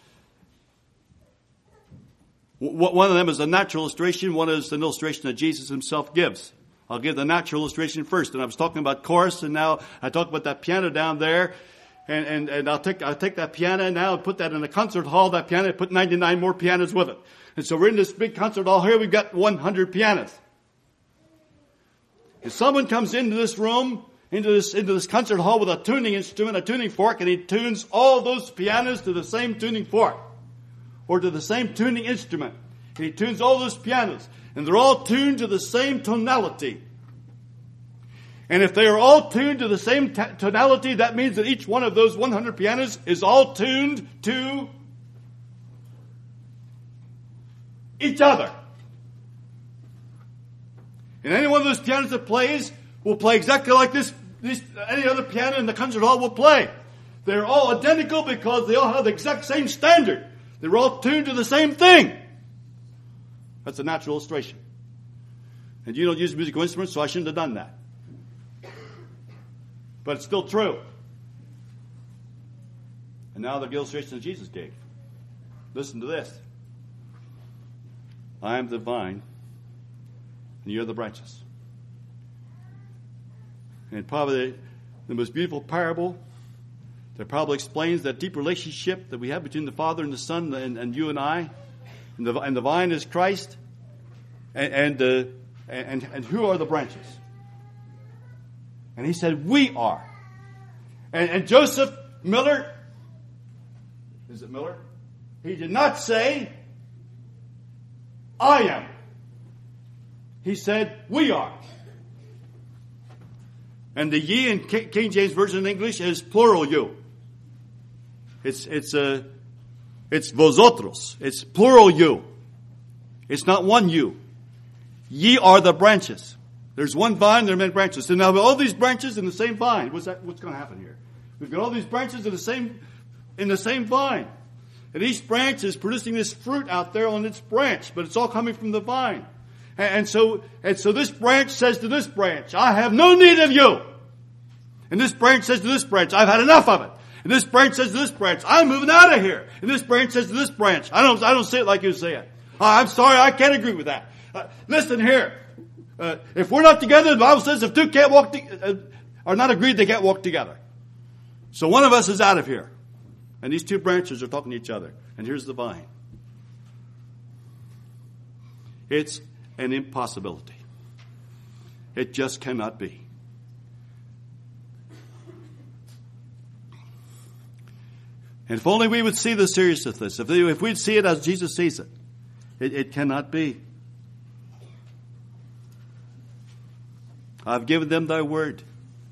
one of them is a natural illustration. One is an illustration that Jesus himself gives. I'll give the natural illustration first. And I was talking about chorus, and now I talk about that piano down there. And, and, and I'll take, I'll take that piano now and put that in a concert hall, that piano, put ninety-nine more pianos with it. And so we're in this big concert hall here. We've got one hundred pianos. If someone comes into this room, into this, into this concert hall with a tuning instrument, a tuning fork, and he tunes all those pianos to the same tuning fork or to the same tuning instrument. And he tunes all those pianos, and they're all tuned to the same tonality. And if they are all tuned to the same t- tonality, that means that each one of those one hundred pianos is all tuned to each other. And any one of those pianos that plays will play exactly like this, this any other piano in the concert hall will play. They're all identical because they all have the exact same standard. They're all tuned to the same thing. That's a natural illustration. And you don't use musical instruments, so I shouldn't have done that. But it's still true. And now the illustration that Jesus gave. Listen to this. I am the vine, and you're the branches. And probably the, the most beautiful parable that probably explains that deep relationship that we have between the Father and the Son and, and you and I. And the, and the vine is Christ. And, and, uh, and, and who are the branches? And he said, we are. And, and Joseph Miller, is it Miller? He did not say, I am. He said, we are. And the ye in King James Version in English is plural you. It's it's a uh, it's vosotros. It's plural you. It's not one you. Ye are the branches. There's one vine, there are many branches. So now with all these branches in the same vine, what's that? What's going to happen here? We've got all these branches in the same in the same vine, and each branch is producing this fruit out there on its branch, but it's all coming from the vine. And so, and so this branch says to this branch, I have no need of you. And this branch says to this branch, I've had enough of it. And this branch says to this branch, I'm moving out of here. And this branch says to this branch, I don't, I don't say it like you say it. Oh, I'm sorry, I can't agree with that. Uh, listen here. Uh, if we're not together, the Bible says if two can't walk, to, uh, are not agreed, they can't walk together. So one of us is out of here. And these two branches are talking to each other. And here's the vine. It's an impossibility. It just cannot be. And if only we would see the seriousness of this, if, they, if we'd see it as Jesus sees it, it, it cannot be. I've given them thy word.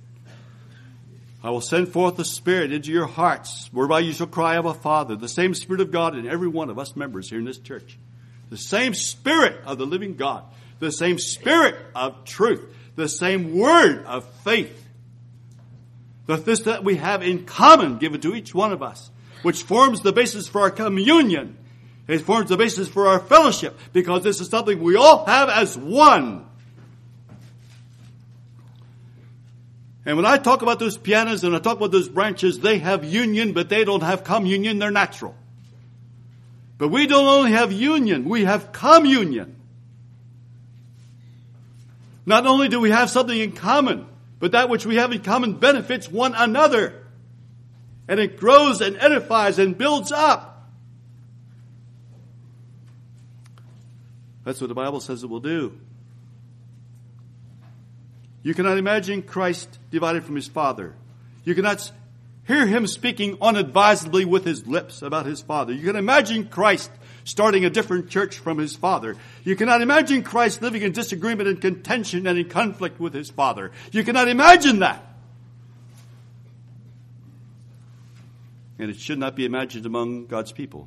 I will send forth the Spirit into your hearts, whereby you shall cry, Abba, Father. The same Spirit of God in every one of us members here in this church. The same Spirit of the living God. The same Spirit of truth. The same word of faith. That this that we have in common given to each one of us, which forms the basis for our communion. It forms the basis for our fellowship, because this is something we all have as one. And when I talk about those pianos and I talk about those branches, they have union, but they don't have communion. They're natural. But we don't only have union, we have communion. Not only do we have something in common, but that which we have in common benefits one another. And it grows and edifies and builds up. That's what the Bible says it will do. You cannot imagine Christ divided from his Father. You cannot hear him speaking unadvisedly with his lips about his Father. You can imagine Christ starting a different church from his Father. You cannot imagine Christ living in disagreement and contention and in conflict with his Father. You cannot imagine that. And it should not be imagined among God's people.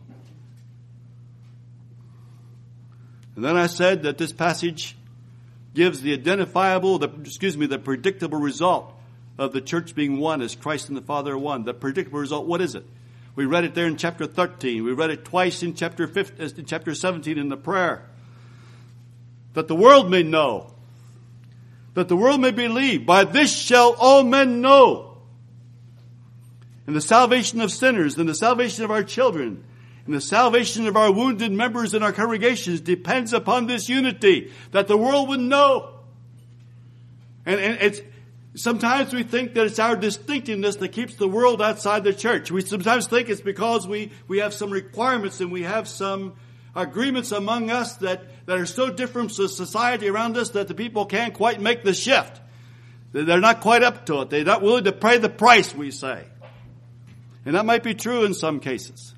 And then I said that this passage gives the identifiable, the, excuse me, the predictable result of the church being one as Christ and the Father are one. The predictable result, what is it? We read it there in chapter thirteen. We read it twice in chapter fifteen, in chapter seventeen in the prayer. That the world may know. That the world may believe. By this shall all men know. And the salvation of sinners, and the salvation of our children, and the salvation of our wounded members in our congregations depends upon this unity, that the world would know. And, and it's sometimes we think that it's our distinctiveness that keeps the world outside the church. We sometimes think it's because we, we have some requirements and we have some agreements among us that, that are so different from society around us that the people can't quite make the shift. They're not quite up to it. They're not willing to pay the price, we say. And that might be true in some cases.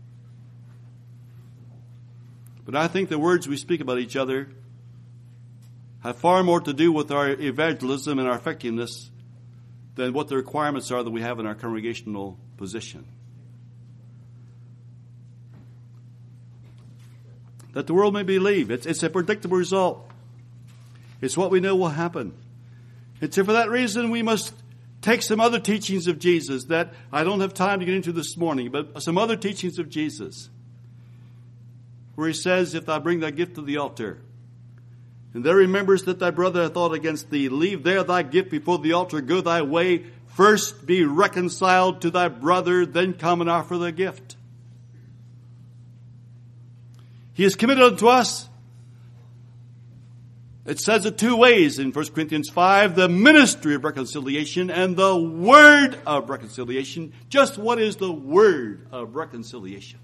But I think the words we speak about each other have far more to do with our evangelism and our effectiveness than what the requirements are that we have in our congregational position. That the world may believe. It's, it's a predictable result. It's what we know will happen. And so for that reason, we must take some other teachings of Jesus that I don't have time to get into this morning, but some other teachings of Jesus, where he says, if thou bring thy gift to the altar, and there remembers that thy brother hath aught against thee, leave there thy gift before the altar, go thy way, first be reconciled to thy brother, then come and offer the gift. He is committed unto us. It says it two ways in First Corinthians five, the ministry of reconciliation and the word of reconciliation. Just what is the word of reconciliation?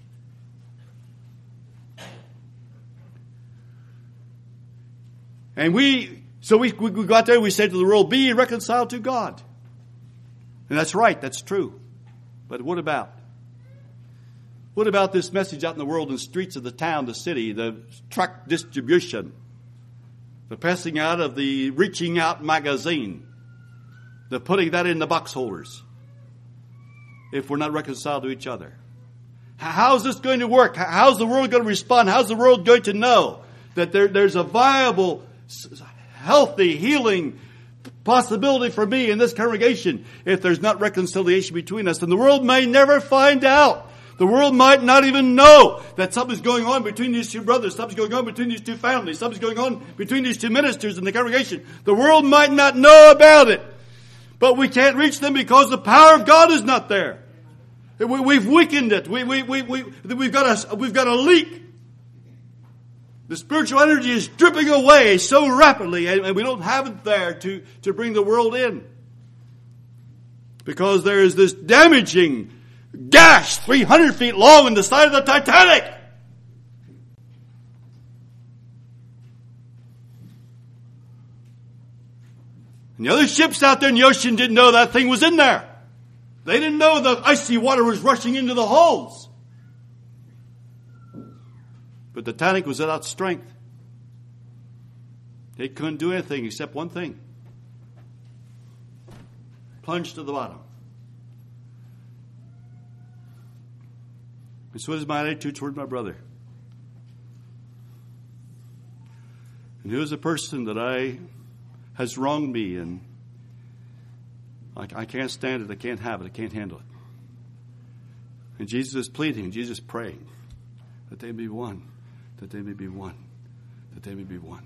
And we, so we, we go out there, we say to the world, be reconciled to God. And that's right, that's true. But what about? What about this message out in the world, in the streets of the town, the city, the tract distribution? The passing out of the Reaching Out magazine. The putting that in the box holders. If we're not reconciled to each other. How's this going to work? How's the world going to respond? How's the world going to know that there, there's a viable, healthy, healing possibility for me in this congregation if there's not reconciliation between us? And the world may never find out. The world might not even know that something's going on between these two brothers. Something's going on between these two families. Something's going on between these two ministers in the congregation. The world might not know about it. But we can't reach them because the power of God is not there. We, we've weakened it. We, we, we, we, we've got a, we've got a leak. The spiritual energy is dripping away so rapidly, and we don't have it there to, to bring the world in. Because there is this damaging gash three hundred feet long in the side of the Titanic. And the other ships out there in the ocean didn't know that thing was in there. They didn't know the icy water was rushing into the hulls. But the Titanic was without strength. It couldn't do anything except one thing. Plunge to the bottom. And so is my attitude toward my brother. And who is a person that I has wronged me and I, I can't stand it, I can't have it, I can't handle it. And Jesus is pleading, Jesus is praying that they may be one, that they may be one, that they may be one.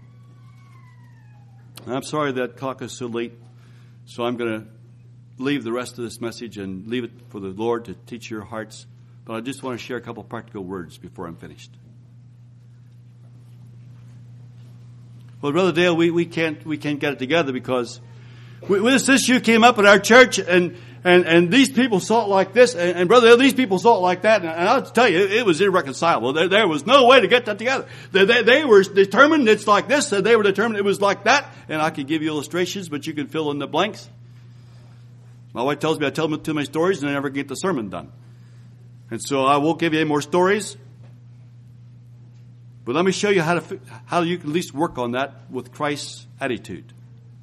And I'm sorry that clock is so late, so I'm going to leave the rest of this message and leave it for the Lord to teach your hearts. But I just want to share a couple practical words before I'm finished. Well, Brother Dale, we, we can't we can't get it together because we, this issue came up at our church, and And and these people saw it like this, and, and brother, these people saw it like that, and, and I'll tell you, it, it was irreconcilable. There, there was no way to get that together. They, they, they were determined it's like this, and they were determined it was like that. And I could give you illustrations, but you can fill in the blanks. My wife tells me I tell them too many stories, and I never get the sermon done. And so I won't give you any more stories. But let me show you how to how you can at least work on that with Christ's attitude.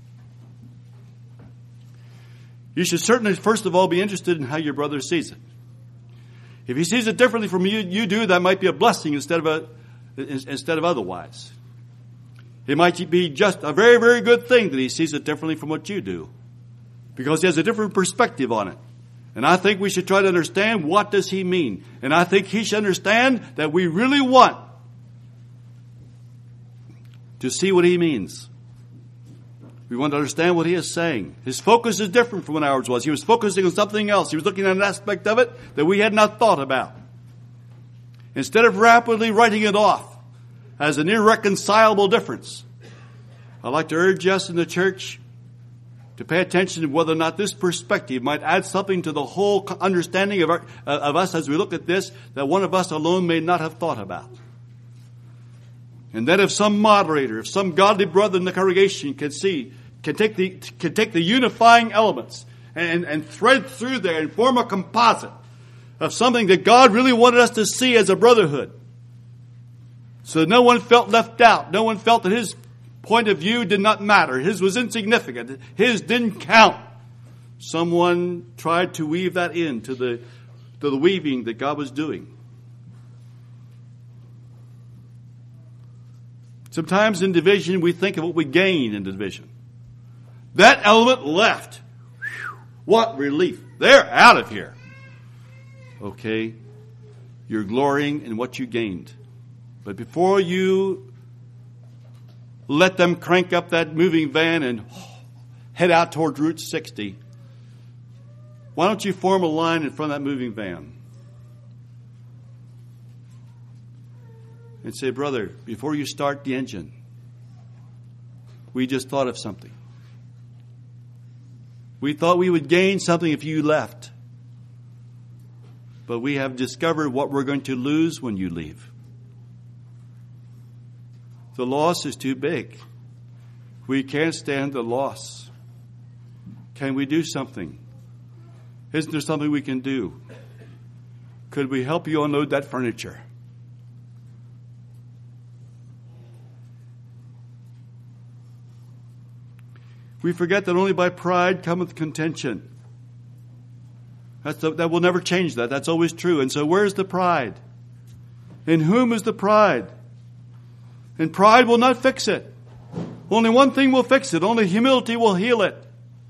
You should certainly, first of all, be interested in how your brother sees it. If he sees it differently from you, you do, that might be a blessing instead of a instead of otherwise. It might be just a very, very good thing that he sees it differently from what you do, because he has a different perspective on it. And I think we should try to understand, what does he mean? And I think he should understand that we really want to see what he means. We want to understand what he is saying. His focus is different from what ours was. He was focusing on something else. He was looking at an aspect of it that we had not thought about. Instead of rapidly writing it off as an irreconcilable difference, I'd like to urge us in the church to pay attention to whether or not this perspective might add something to the whole understanding of, our, uh, of us as we look at this that one of us alone may not have thought about. And then if some moderator, if some godly brother in the congregation can see, can take the, can take the unifying elements and, and thread through there and form a composite of something that God really wanted us to see as a brotherhood, so that no one felt left out, no one felt that his point of view did not matter, his was insignificant, his didn't count. Someone tried to weave that into the, to the weaving that God was doing. Sometimes in division, we think of what we gain in division. That element left. Whew, what relief. They're out of here. Okay, you're glorying in what you gained. But before you let them crank up that moving van and head out toward Route sixty, why don't you form a line in front of that moving van? And say, brother, before you start the engine, we just thought of something. We thought we would gain something if you left. But we have discovered what we're going to lose when you leave. The loss is too big. We can't stand the loss. Can we do something? Isn't there something we can do? Could we help you unload that furniture? We forget that only by pride cometh contention. That's the, that will never change that. That's always true. And so where's the pride? In whom is the pride? And pride will not fix it. Only one thing will fix it. Only humility will heal it.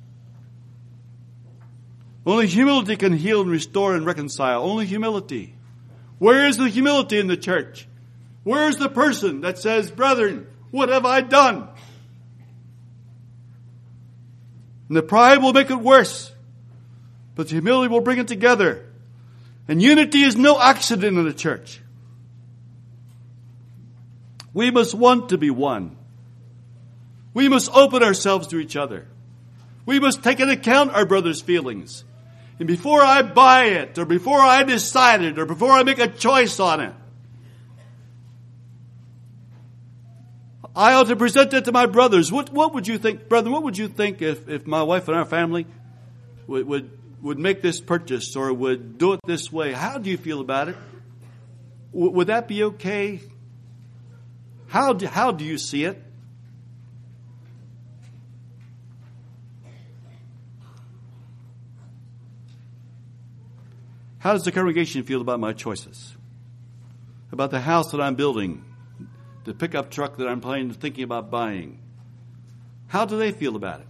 Only humility can heal and restore and reconcile. Only humility. Where is the humility in the church? Where is the person that says, brethren, what have I done? And the pride will make it worse. But the humility will bring it together. And unity is no accident in the church. We must want to be one. We must open ourselves to each other. We must take into account our brother's feelings. And before I buy it, or before I decide it, or before I make a choice on it, I ought to present it to my brothers. What, what would you think, brother, what would you think if, if my wife and our family would, would, would make this purchase or would do it this way? How do you feel about it? W- would that be okay? How do, how do you see it? How does the congregation feel about my choices? About the house that I'm building? The pickup truck that I'm planning, thinking about buying? How do they feel about it?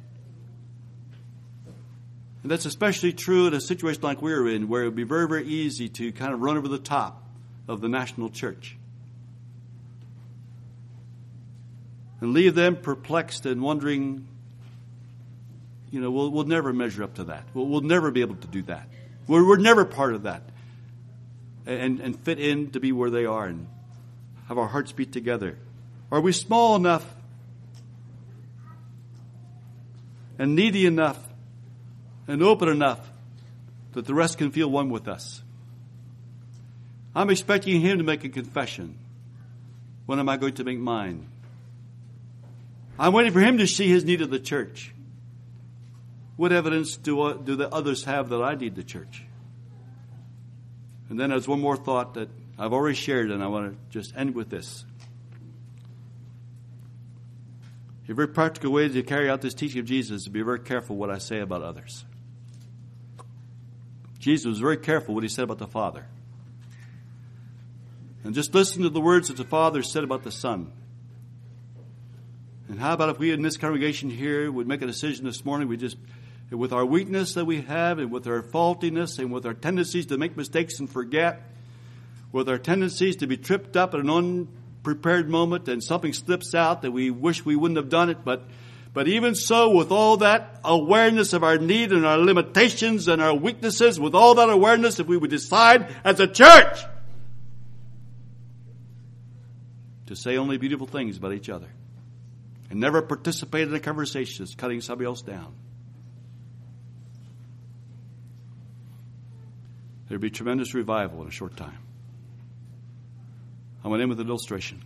And that's especially true in a situation like we're in, where it would be very, very easy to kind of run over the top of the national church and leave them perplexed and wondering, you know, we'll, we'll never measure up to that. We'll, we'll never be able to do that. We're, we're never part of that and, and fit in to be where they are and have our hearts beat together. Are we small enough and needy enough and open enough that the rest can feel one with us. I'm expecting him to make a confession. When am I going to make mine? I'm waiting for him to see his need of the church. What evidence do, do the others have that I need the church? And then there's one more thought that I've already shared, and I want to just end with this. A very practical way to carry out this teaching of Jesus is to be very careful what I say about others. Jesus was very careful what he said about the Father. And just listen to the words that the Father said about the Son. And how about if we in this congregation here would make a decision this morning, we just, with our weakness that we have and with our faultiness and with our tendencies to make mistakes and forget, with our tendencies to be tripped up at an unprepared moment and something slips out that we wish we wouldn't have done it, but But even so, with all that awareness of our need and our limitations and our weaknesses, with all that awareness, if we would decide as a church to say only beautiful things about each other and never participate in a conversation that's cutting somebody else down, there'd be tremendous revival in a short time. I went in with an illustration.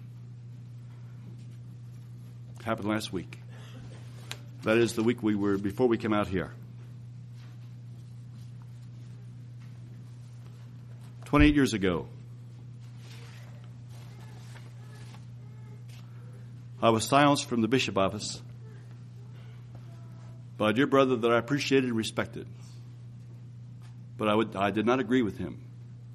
It happened last week. That is the week we were, before we came out here. twenty-eight years ago, I was silenced from the bishop office by a dear brother that I appreciated and respected. But I, would, I did not agree with him.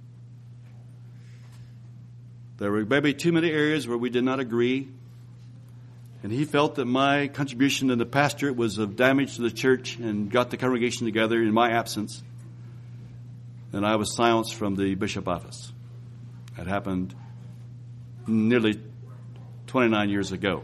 There were maybe too many areas where we did not agree. And he felt that my contribution in the pastorate was of damage to the church and got the congregation together in my absence. And I was silenced from the bishop office. That happened nearly twenty-nine years ago.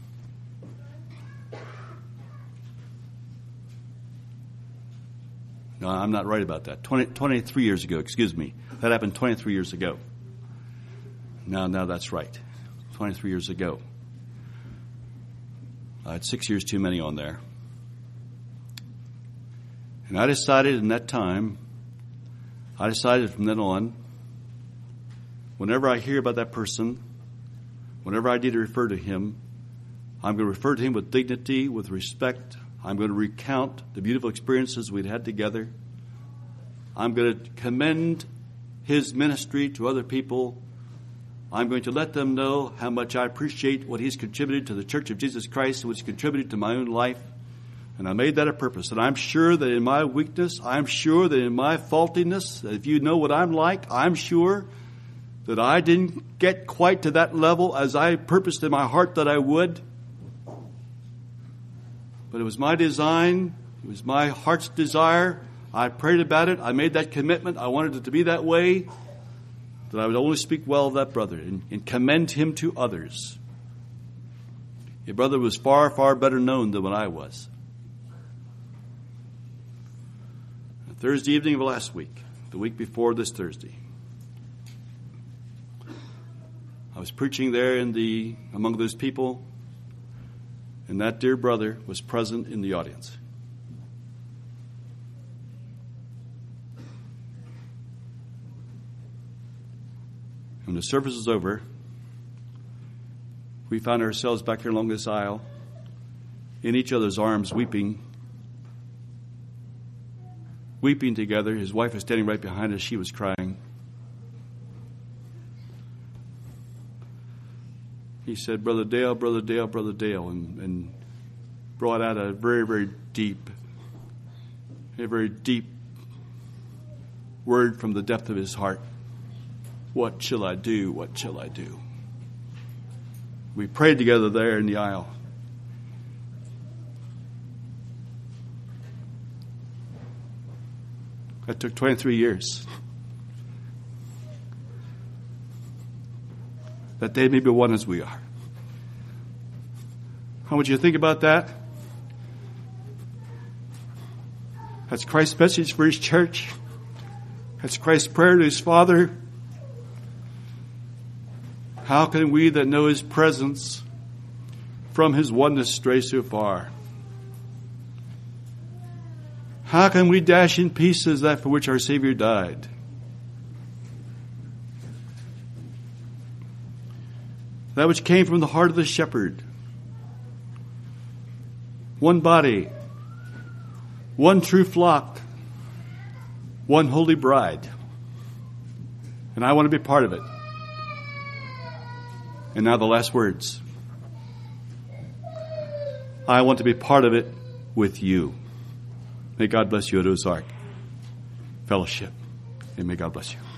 No, I'm not right about that. twenty, twenty-three years ago, excuse me. That happened twenty-three years ago. Now, now that's right. twenty-three years ago. I had six years too many on there. And I decided in that time, I decided from then on, whenever I hear about that person, whenever I need to refer to him, I'm going to refer to him with dignity, with respect. I'm going to recount the beautiful experiences we'd had together. I'm going to commend his ministry to other people. I'm going to let them know how much I appreciate what he's contributed to the Church of Jesus Christ and what he's contributed to my own life. And I made that a purpose. And I'm sure that in my weakness, I'm sure that in my faultiness, that if you know what I'm like, I'm sure that I didn't get quite to that level as I purposed in my heart that I would. But it was my design. It was my heart's desire. I prayed about it. I made that commitment. I wanted it to be that way. That I would only speak well of that brother and, and commend him to others. Your brother was far, far better known than what I was. Thursday evening of last week, the week before this Thursday, I was preaching there in the among those people, and that dear brother was present in the audience. When the service was over, we found ourselves back here along this aisle, in each other's arms, weeping. Weeping together. His wife was standing right behind us. She was crying. He said, Brother Dale, Brother Dale, Brother Dale, and, and brought out a very, very deep, a very deep word from the depth of his heart. What shall I do? What shall I do? We prayed together there in the aisle. That took twenty-three years. That they may be one as we are. How would you think about that? That's Christ's message for his church. That's Christ's prayer to his Father. How can we that know his presence from his oneness stray so far? How can we dash in pieces that for which our Savior died? That which came from the heart of the shepherd. One body, one true flock, one holy bride. And I want to be part of it. And now the last words. I want to be part of it with you. May God bless you at Ozark Fellowship. And may God bless you.